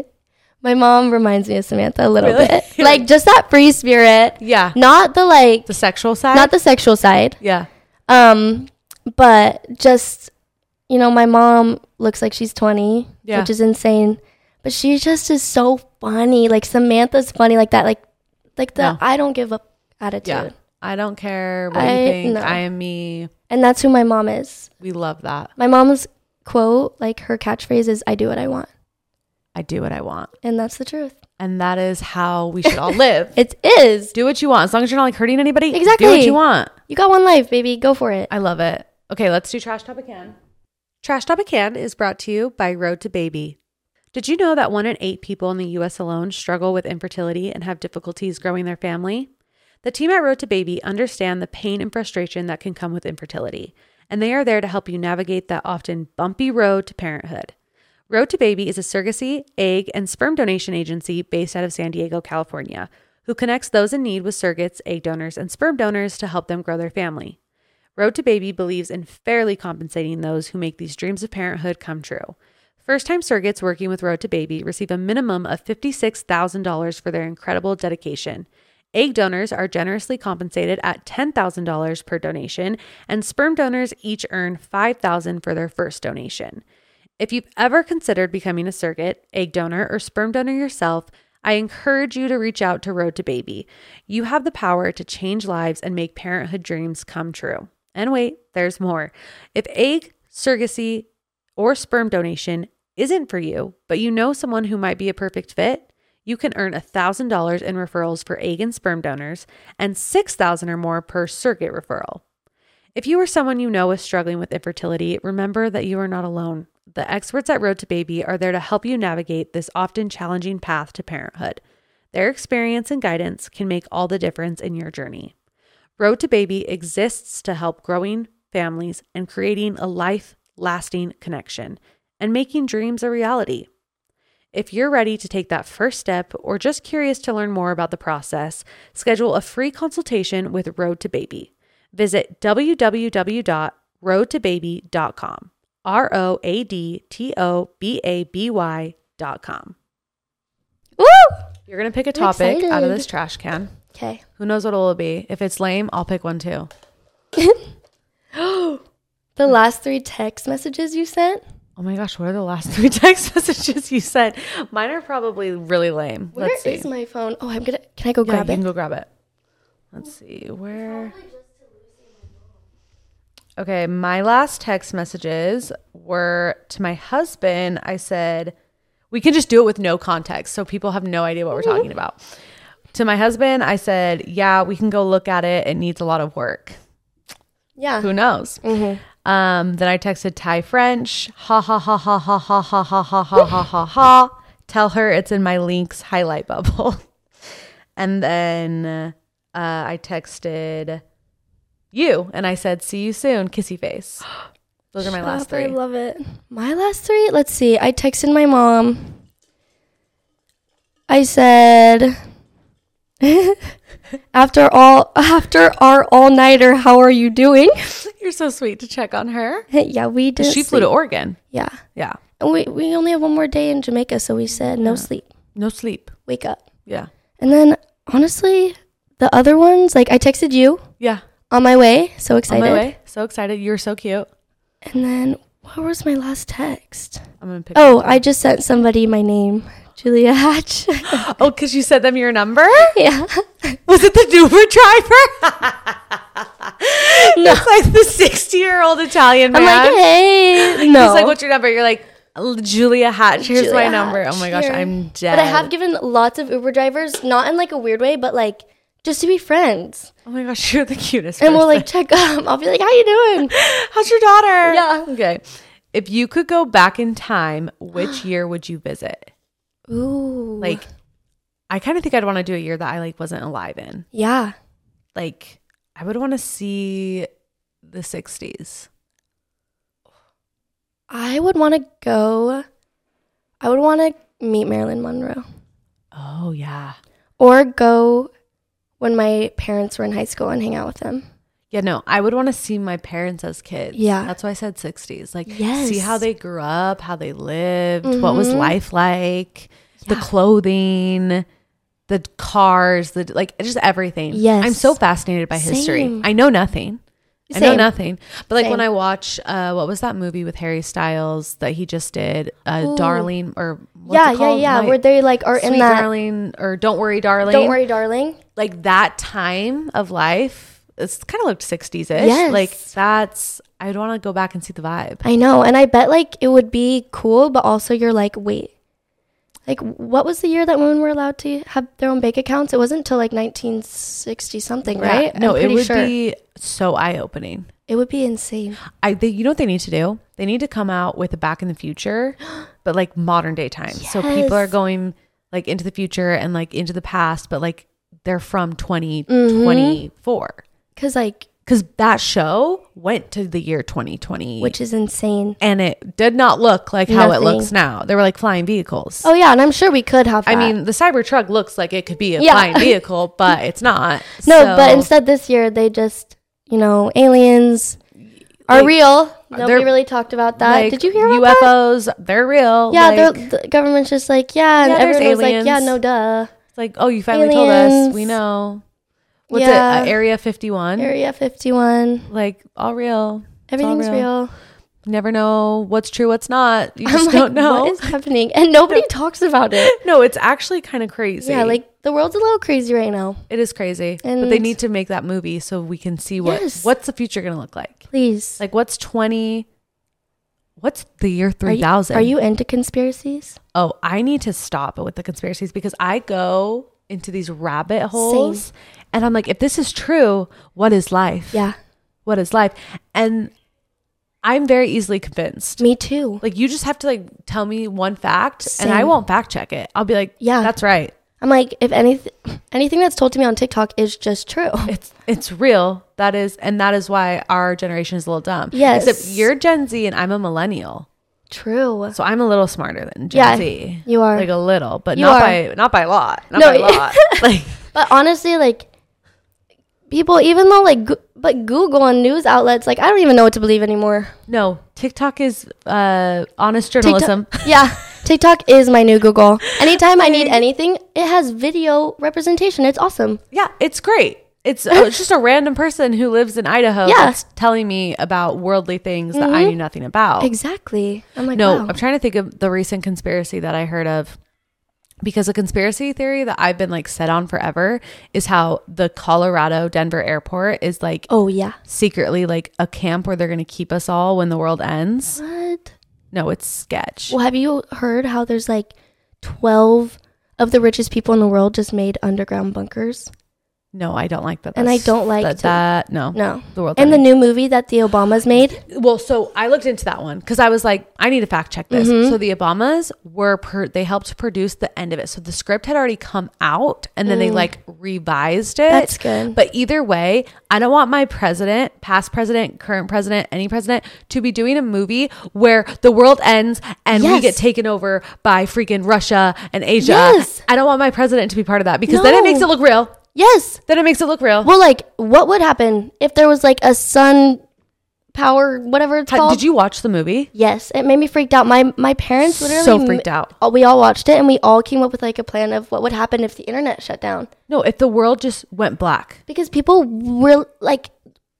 My mom reminds me of Samantha a little Really? bit. Like just that free spirit. Yeah. Not the like The sexual side? not the sexual side. Yeah. Um but just you know, my mom looks like she's twenty, Yeah. which is insane. But she just is so funny. Like Samantha's funny like that. Like like the No. I don't give up attitude. Yeah. I don't care what I- you think. no. I am me. And that's who my mom is. We love that. My mom's quote, like her catchphrase is I do what I want. I do what I want. And that's the truth. And that is how we should all live. It is. Do what you want. As long as you're not like hurting anybody. Exactly. Do what you want. You got one life, baby. Go for it. I love it. Okay, let's do Trash Topic Can. Trash Topic Can is brought to you by Road to Baby. Did you know that one in eight people in the U S alone struggle with infertility and have difficulties growing their family? The team at Road to Baby understand the pain and frustration that can come with infertility, and they are there to help you navigate that often bumpy road to parenthood. Road to Baby is a surrogacy, egg, and sperm donation agency based out of San Diego, California, who connects those in need with surrogates, egg donors, and sperm donors to help them grow their family. Road to Baby believes in fairly compensating those who make these dreams of parenthood come true. First-time surrogates working with Road to Baby receive a minimum of fifty-six thousand dollars for their incredible dedication, Egg donors are generously compensated at ten thousand dollars per donation, and sperm donors each earn five thousand dollars for their first donation. If you've ever considered becoming a surrogate, egg donor, or sperm donor yourself, I encourage you to reach out to Road to Baby. You have the power to change lives and make parenthood dreams come true. And wait, there's more. If egg, surrogacy, or sperm donation isn't for you, but you know someone who might be a perfect fit, you can earn one thousand dollars in referrals for egg and sperm donors and six thousand dollars or more per surrogate referral. If you or someone you know is struggling with infertility, remember that you are not alone. The experts at Road to Baby are there to help you navigate this often challenging path to parenthood. Their experience and guidance can make all the difference in your journey. Road to Baby exists to help growing families and creating a life-lasting connection and making dreams a reality. If you're ready to take that first step or just curious to learn more about the process, schedule a free consultation with Road to Baby. Visit w w w dot road to baby dot com. R O A D T O B A B Y dot com. Woo! You're going to pick a topic out of this trash can. Okay. Who knows what it'll be? If it's lame, I'll pick one too. The last three text messages you sent? Oh my gosh, what are the last three text messages you sent? Mine are probably really lame. Where Let's see. is my phone? Oh, I'm gonna. Can I go Yeah, grab you it? can go grab it. Let's see. Where? Okay, my last text messages were to my husband. I said, we can just do it with no context so people have no idea what we're talking about. To my husband, I said, yeah, we can go look at it. It needs a lot of work. Yeah. Who knows? Mm-hmm. Um, then I texted Thai French. Ha ha ha ha ha ha ha ha ha ha ha ha ha. Tell her it's in my links highlight bubble. And then uh, I texted you and I said, see you soon, kissy face. Those are my Shut last up, three. I love it. My last three? Let's see. I texted my mom. I said, after all, after our all-nighter, how are you doing? You're so sweet to check on her. Yeah, we did. She flew to Oregon. Yeah. Yeah. And we, we only have one more day in Jamaica, so we said no Yeah. sleep. No sleep. Wake up. Yeah. And then, honestly, the other ones, like I texted you Yeah. on my way. So excited. On my way. So excited. You're so cute. And then, what was my last text? I'm going to pick Oh, one. I just sent somebody my name. Julia Hatch. Oh, because you sent them your number? Yeah. Was it the Uber driver? No. It's like the sixty-year-old Italian man. I'm like, hey. No. He's like, what's your number? You're like, Julia Hatch. Here's Julia my Hatch. number. Oh my gosh, Here. I'm dead. But I have given lots of Uber drivers, not in like a weird way, but like just to be friends. Oh my gosh, you're the cutest And person. we'll like check up. I'll be like, how you doing? How's your daughter? Yeah. Okay. If you could go back in time, which year would you visit? Ooh. Like, I kind of think I'd want to do a year that I like wasn't alive in. Yeah. Like, I would want to see the sixties. I would want to go, I would want to meet Marilyn Monroe. Oh, yeah. Or go when my parents were in high school and hang out with them. Yeah, no, I would want to see my parents as kids. Yeah. That's why I said sixties. Like, Yes. see how they grew up, how they lived, what was Mhm. life like, the Yeah. clothing, the cars, the like, just everything. Yes. I'm so fascinated by history. Same. I know nothing. I know Same. nothing. But like when Same. I watch, uh, what was that movie with Harry Styles that he just did? Uh, Ooh. Darling or what's Yeah, it yeah, called? yeah. My- Where they like are Sweet in that. Darling or Don't Worry Darling. Don't worry, darling. Like that time of life, it's kind of looked sixties-ish. Yes. Like that's, I'd want to go back and see the vibe. I know. And I bet like it would be cool, but also you're like, wait, like what was the year that women were allowed to have their own bank accounts? It wasn't until like nineteen sixty something, Yeah. right? No, I'm it pretty would sure. be so eye-opening. It would be insane. I they, you know what they need to do? They need to come out with a Back in the Future, but like modern day times. So people are Yes. going like into the future and like into the past, but like they're from twenty Mhm. twenty-four. Cause like, Because that show went to the year twenty twenty, which is insane. and it did not look like how it Nothing. looks now. They were like flying vehicles. Oh yeah, and I'm sure we could have that. I mean, the Cybertruck looks like it could be a Yeah. flying vehicle, but it's not. no, So- but instead this year they just, you know, aliens are Like, real. Nobody they're- really talked about that. like, Did you hear about U that? F Os? They're real. Yeah, like, they're, the government's just like, yeah, and Yeah, there's everyone was like, yeah, aliens. no duh. like, oh, you finally told us. Aliens. We know. What's Yeah. it? Uh, Area fifty-one. Area fifty-one. Like, all real. It's all Everything's real. You never know what's true, what's not. You I'm just like, don't know. what is happening? And nobody talks about it. No, it's actually kind of crazy. Yeah, like the world's a little crazy right now. it is crazy. And- but they need to make that movie so we can see what Yes. what's the future going to look like. Please. Like, what's twenty? What's the year Are three you, thousand? are you into conspiracies? Oh, I need to stop with the conspiracies because I go into these rabbit holes and I'm like, if this is true, what is life? Yeah. What is life? And I'm very easily convinced. Me too. Like, you just have to like tell me one fact and I Same. won't fact check it. I'll be like, Yeah. that's right. I'm like, if anything, anything that's told to me on TikTok is just true. It's it's real. That is, and that is why our generation is a little dumb. Yes. Except you're Gen Z and I'm a millennial. True. So I'm a little smarter than Gen Yeah, Z. you are. Like a little, but You not are. by not by a lot. Not No, by a lot. Like, But honestly, like, people, even though, like, Go- but Google and news outlets, like, I don't even know what to believe anymore. no, TikTok is uh honest journalism. TikTok, yeah. TikTok is my new Google. Anytime I need anything, it has video representation. It's awesome. Yeah, it's great. It's, uh, it's just a random person who lives in Idaho Yeah. that's telling me about worldly things that I knew nothing about. Exactly. I'm like, No, wow. I'm trying to think of the recent conspiracy that I heard of. Because a conspiracy theory that I've been like set on forever is how the Colorado Denver airport is like Oh, yeah. secretly like a camp where they're going to keep us all when the world ends. What? No, it's sketch. Well, have you heard how there's like twelve of the richest people in the world just made underground bunkers? No, I don't like that. And I That's- don't like that. to- that no, No. the world. And the ending. new movie that the Obamas made? Well, so I looked into that one because I was like, I need to fact check this. Mm-hmm. So the Obamas were per, they helped produce the end of it. So the script had already come out, and then they like revised it. Mm. That's good. But either way, I don't want my president, past president, current president, any president, to be doing a movie where the world ends and we Yes. get taken over by freaking Russia and Asia. Yes. I don't want my president to be part of that because then it No. makes it look real. Yes. Then it makes it look real. Well, like, what would happen if there was like a sun power, whatever it's Ha- called? Did you watch the movie? Yes, it made me freaked out. My my parents literally So freaked out. m- We all watched it, and we all came up with like a plan of what would happen if the internet shut down. No, if the world just went black. Because people were like,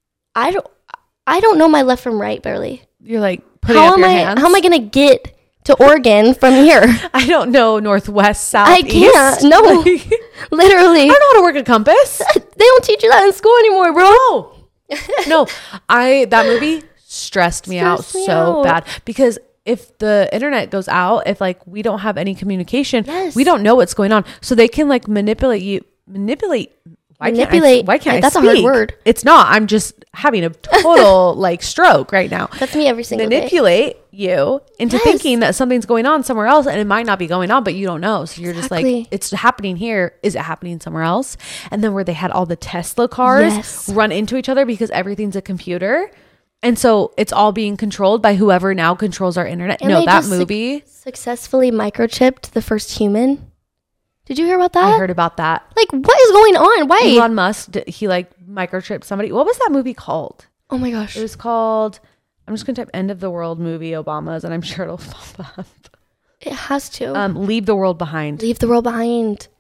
I don't, I don't know my left from right barely. You're like putting How up am your I? hands. How am I gonna get to Oregon from here? I don't know northwest, south, I can't. No, Like, I literally, don't know how to work a compass. they don't teach you that in school anymore, bro. No, no. I that movie stressed me out Stressed me so out. bad because if the internet goes out, if like we don't have any communication, Yes. we don't know what's going on. So they can like manipulate you, manipulate. Why Manipulate. Can't I, why can't I That's a hard speak? word. It's not. I'm just having a total like stroke right now. That's me every single day. Manipulate you into Yes. thinking that something's going on somewhere else and it might not be going on, but you don't know. So you're just Exactly. like, it's happening here. Is it happening somewhere else? And then where they had all the Tesla cars Yes. run into each other because everything's a computer. And so it's all being controlled by whoever now controls our internet. And no, they that just suc- movie, Successfully microchipped the first human. Did you hear about that? I heard about that. Like, what is going on? Why? Elon Musk, d- he like microchipped somebody. What was that movie called? Oh my gosh. It was called, I'm just going to type end of the world movie Obamas and I'm sure it'll pop up. It has to. Um, Leave the World Behind. Leave the world behind.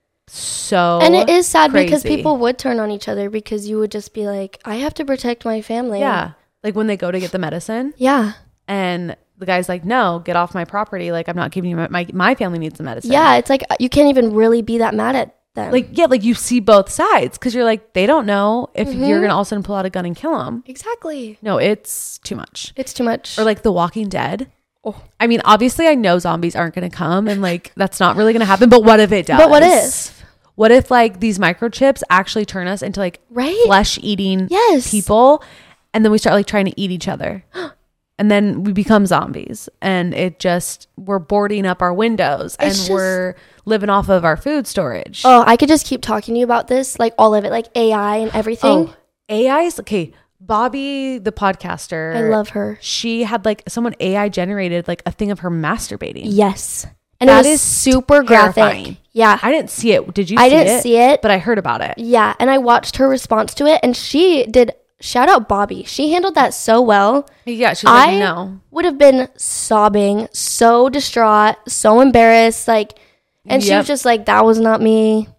So And it is sad because crazy. people would turn on each other because you would just be like, I have to protect my family. Yeah. Like when they go to get the medicine Yeah. and the guy's like, no, get off my property. Like I'm not giving you my, my, my family needs the medicine. Yeah. It's like you can't even really be that mad at them. Like, yeah, like you see both sides because you're like, they don't know if Mm-hmm. you're going to all of a sudden pull out a gun and kill them. exactly. No, it's too much. It's too much. Or like The Walking Dead. Oh. I mean, obviously I know zombies aren't going to come and like that's not really going to happen. But what if it does? But what if? What if like these microchips actually turn us into like Right? flesh eating Yes. people and then we start like trying to eat each other and then we become zombies and it just we're boarding up our windows and It's just- we're living off of our food storage. Oh, I could just keep talking to you about this, like all of it, like A I and everything. Oh, A I's okay. Bobby the podcaster, I love her. she had like someone A I generated like a thing of her masturbating. Yes. And That it was is super terrifying. graphic. Yeah. I didn't see it. Did you see I didn't it? see it. But I heard about it. Yeah. And I watched her response to it and she did, shout out Bobby. She handled that so well. Yeah, she was like, I no. would have been sobbing, so distraught, so embarrassed. Like, And she Yep. was just like, that was not me.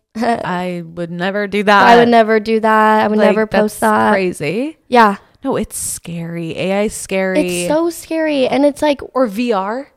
I would never do that. I would never do that. I would Like, never post that's that. crazy. Yeah. No, it's scary. A I is scary. It's so scary. And it's like, or V R.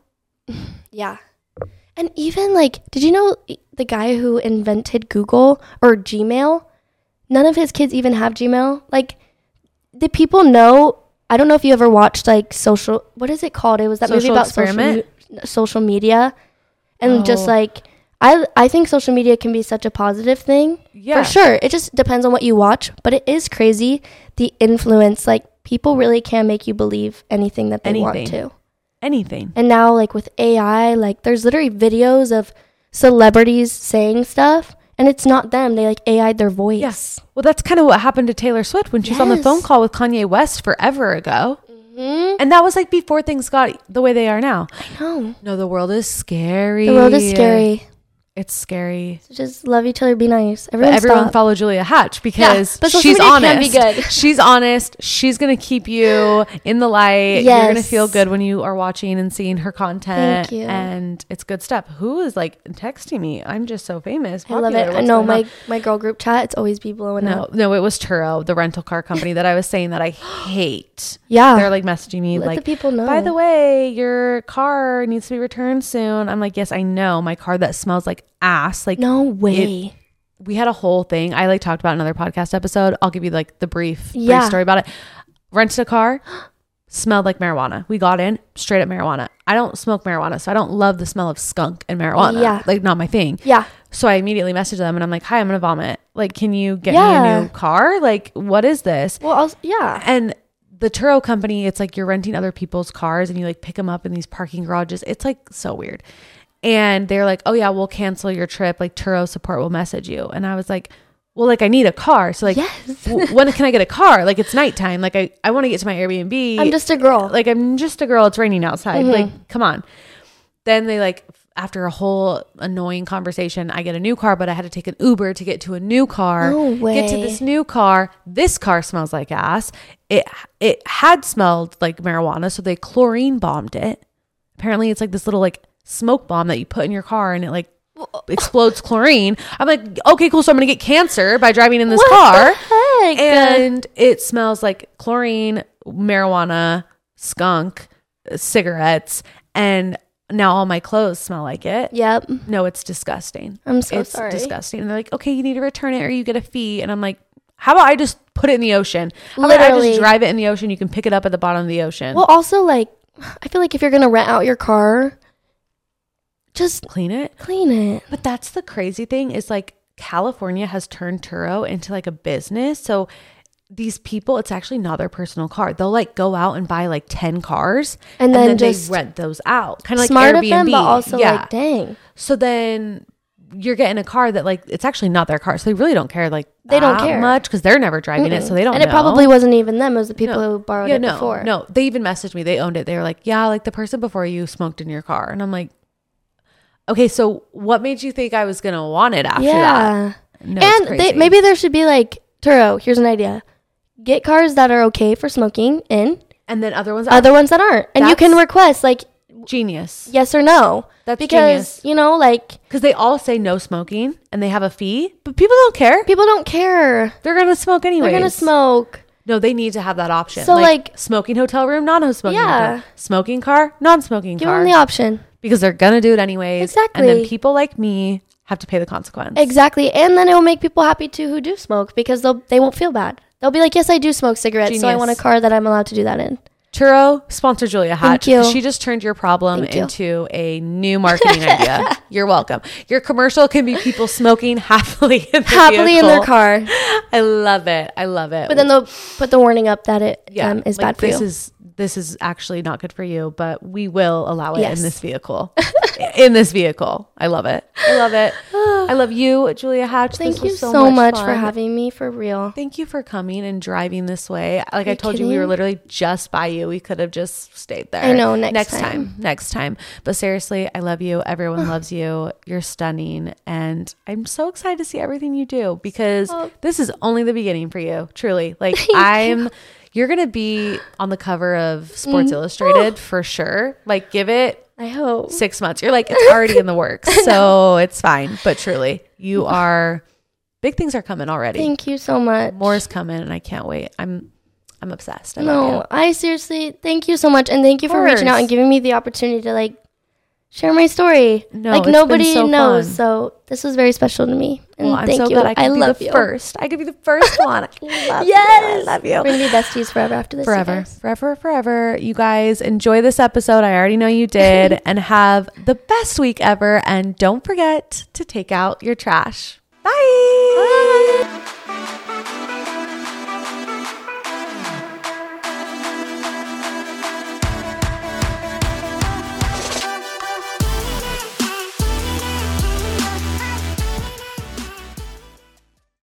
yeah. And even like, did you know the guy who invented Google or Gmail? None of his kids even have Gmail. Like, the people know. I don't know if you ever watched like social. What is it called? It was that Social movie about Experiment? social social media, and Oh. just like I I think social media can be such a positive thing. Yeah. For sure. It just depends on what you watch, but it is crazy the influence. Like, people really can make you believe anything that they Anything. want to. Anything. And now, like, with A I, like, there's literally videos of celebrities saying stuff, and it's not them. They, like, A I'd their voice. Yes. Well, that's kind of what happened to Taylor Swift when she was on the Yes. phone call with Kanye West forever ago. Mm-hmm. And that was like before things got the way they are now. I know. No, the world is scary. The world is scary. It's scary. So just love each other, be nice. But Everyone, everyone stop. follow Julia Hatch because Yeah, but social she's media honest. can be good. She's honest. She's going to keep you in the light. You're Yes. going to feel good when you are watching and seeing her content. Thank you. And it's good stuff. Who is like texting me? I'm just so famous. I love it. Popular. I What's know going my, on? my girl group chat, it's always be blowing No, up. no, it was Turo, the rental car company that I was saying that I hate. Yeah. They're like messaging me Let like, the people know. by the way, your car needs to be returned soon. I'm like, yes, I know. My car that smells like ass. Like, No way. we had a whole thing. I like talked about in another podcast episode. I'll give you like the brief, Yeah. brief story about it. Rented a car, smelled like marijuana. We got in, straight up marijuana. I don't smoke marijuana, so I don't love the smell of skunk and marijuana. Yeah. Like, not my thing. Yeah. So I immediately messaged them and I'm like, hi, I'm going to vomit. Like, can you get me Yeah. a new car? Like, what is this? Well, also, yeah. And the Turo company, it's like you're renting other people's cars and you like pick them up in these parking garages. It's like so weird. And they're like, oh yeah, we'll cancel your trip. Like, Turo support will message you. And I was like, well, like I need a car. So like, Yes. w- when can I get a car? Like, it's nighttime. Like I, I want to get to my Airbnb. I'm just a girl. like, I'm just a girl. It's raining outside. Mhm. Like, come on. Then they like, after a whole annoying conversation, I get a new car, but I had to take an Uber to get to a new car. No Get to way. this new car. This car smells like ass. It it had smelled like marijuana, so they chlorine bombed it. Apparently, it's like this little like smoke bomb that you put in your car, and it like explodes chlorine. I'm like, okay, cool. So I'm gonna get cancer by driving in this What car, the heck? and it smells like chlorine, marijuana, skunk, cigarettes, and now all my clothes smell like it. Yep. No, it's disgusting. I'm so it's sorry. disgusting. And they're like, okay, you need to return it or you get a fee. And I'm like, how about I just put it in the ocean? How about I Literally. just drive it in the ocean? You can pick it up at the bottom of the ocean. Well, also, like, I feel like if you're going to rent out your car, just Clean it. clean it. But that's the crazy thing is like California has turned Turo into like a business. So these people, it's actually not their personal car. They'll like go out and buy like ten cars And then just they rent those out. Kind of like Smart Airbnb. of them, but also, yeah. like, dang. So then you're getting a car that like it's actually not their car, so they really don't care like They don't that care. much because they're never driving it, Mm-mm. so they don't. And it know. probably wasn't even them. It was the people No. who borrowed yeah, it no, before. no. They even messaged me. They owned it. They were like, yeah, like the person before you smoked in your car, and I'm like, okay, so what made you think I was gonna want it after that? Yeah. No, it's And they, crazy. maybe there should be like, Turo, here's an idea. Get cars that are okay for smoking in, and then other ones, other ones that aren't. And you can That's- request like genius. yes or no. That's because, genius. you know, like Because they all say no smoking and they have a fee, but people don't care. people don't care. They're gonna smoke anyway. They're going to smoke. No, they need to have that option. So, like- smoking hotel room, non-smoking Yeah. hotel. Smoking car, non-smoking Give car. them the option. Because they're gonna do it anyways. And then Exactly. people like me have to pay the consequence. Exactly. And then it will make people happy too who do smoke because they'll they won't feel bad. They'll be like, yes, I do smoke cigarettes, so I Genius. want a car that I'm allowed to do that in. Turo, sponsor Julia Hatch. Thank you. She just turned your problem Thank you. into a new marketing idea. You're welcome. Your commercial can be people smoking happily in the Happily in their vehicle. car. I love it. I love it. But then they'll put the warning up that it yeah, um, is like, bad for this you. is this is actually not good for you, but we will allow it Yes. in this vehicle. in this vehicle. I love it. I love it. I love you, Julia Hatch. Thank This you was so, so, much, for fun. having me, for real. Thank you for coming and driving this way. Like Are I you told you, we were kidding? literally just by you. We could have just stayed there. I know, next next time. time. Next time. But seriously, I love you. Everyone loves you. You're stunning. And I'm so excited to see everything you do because Oh. this is only the beginning for you. Truly. Like Thank I'm you're gonna be on the cover of Sports Mm. Illustrated for sure. Like give it I hope. Six months. You're like, it's already in the works. So it's fine. But truly, you are, big things are coming already. Thank you so much. More is coming and I can't wait. I'm, I'm obsessed. I no, love you. I seriously, thank you so much. And thank you for reaching out and giving me the opportunity to like share my story. No, like it's nobody been so knows. fun. So this was very special to me. And Well, I'm thank so you. glad I could I be love the you. first. I could be the first one. I love Yes. you. I love you. We're going to be besties forever after this. Forever, forever, forever. You guys enjoy this episode. I already know you did. And have the best week ever. And don't forget to take out your trash.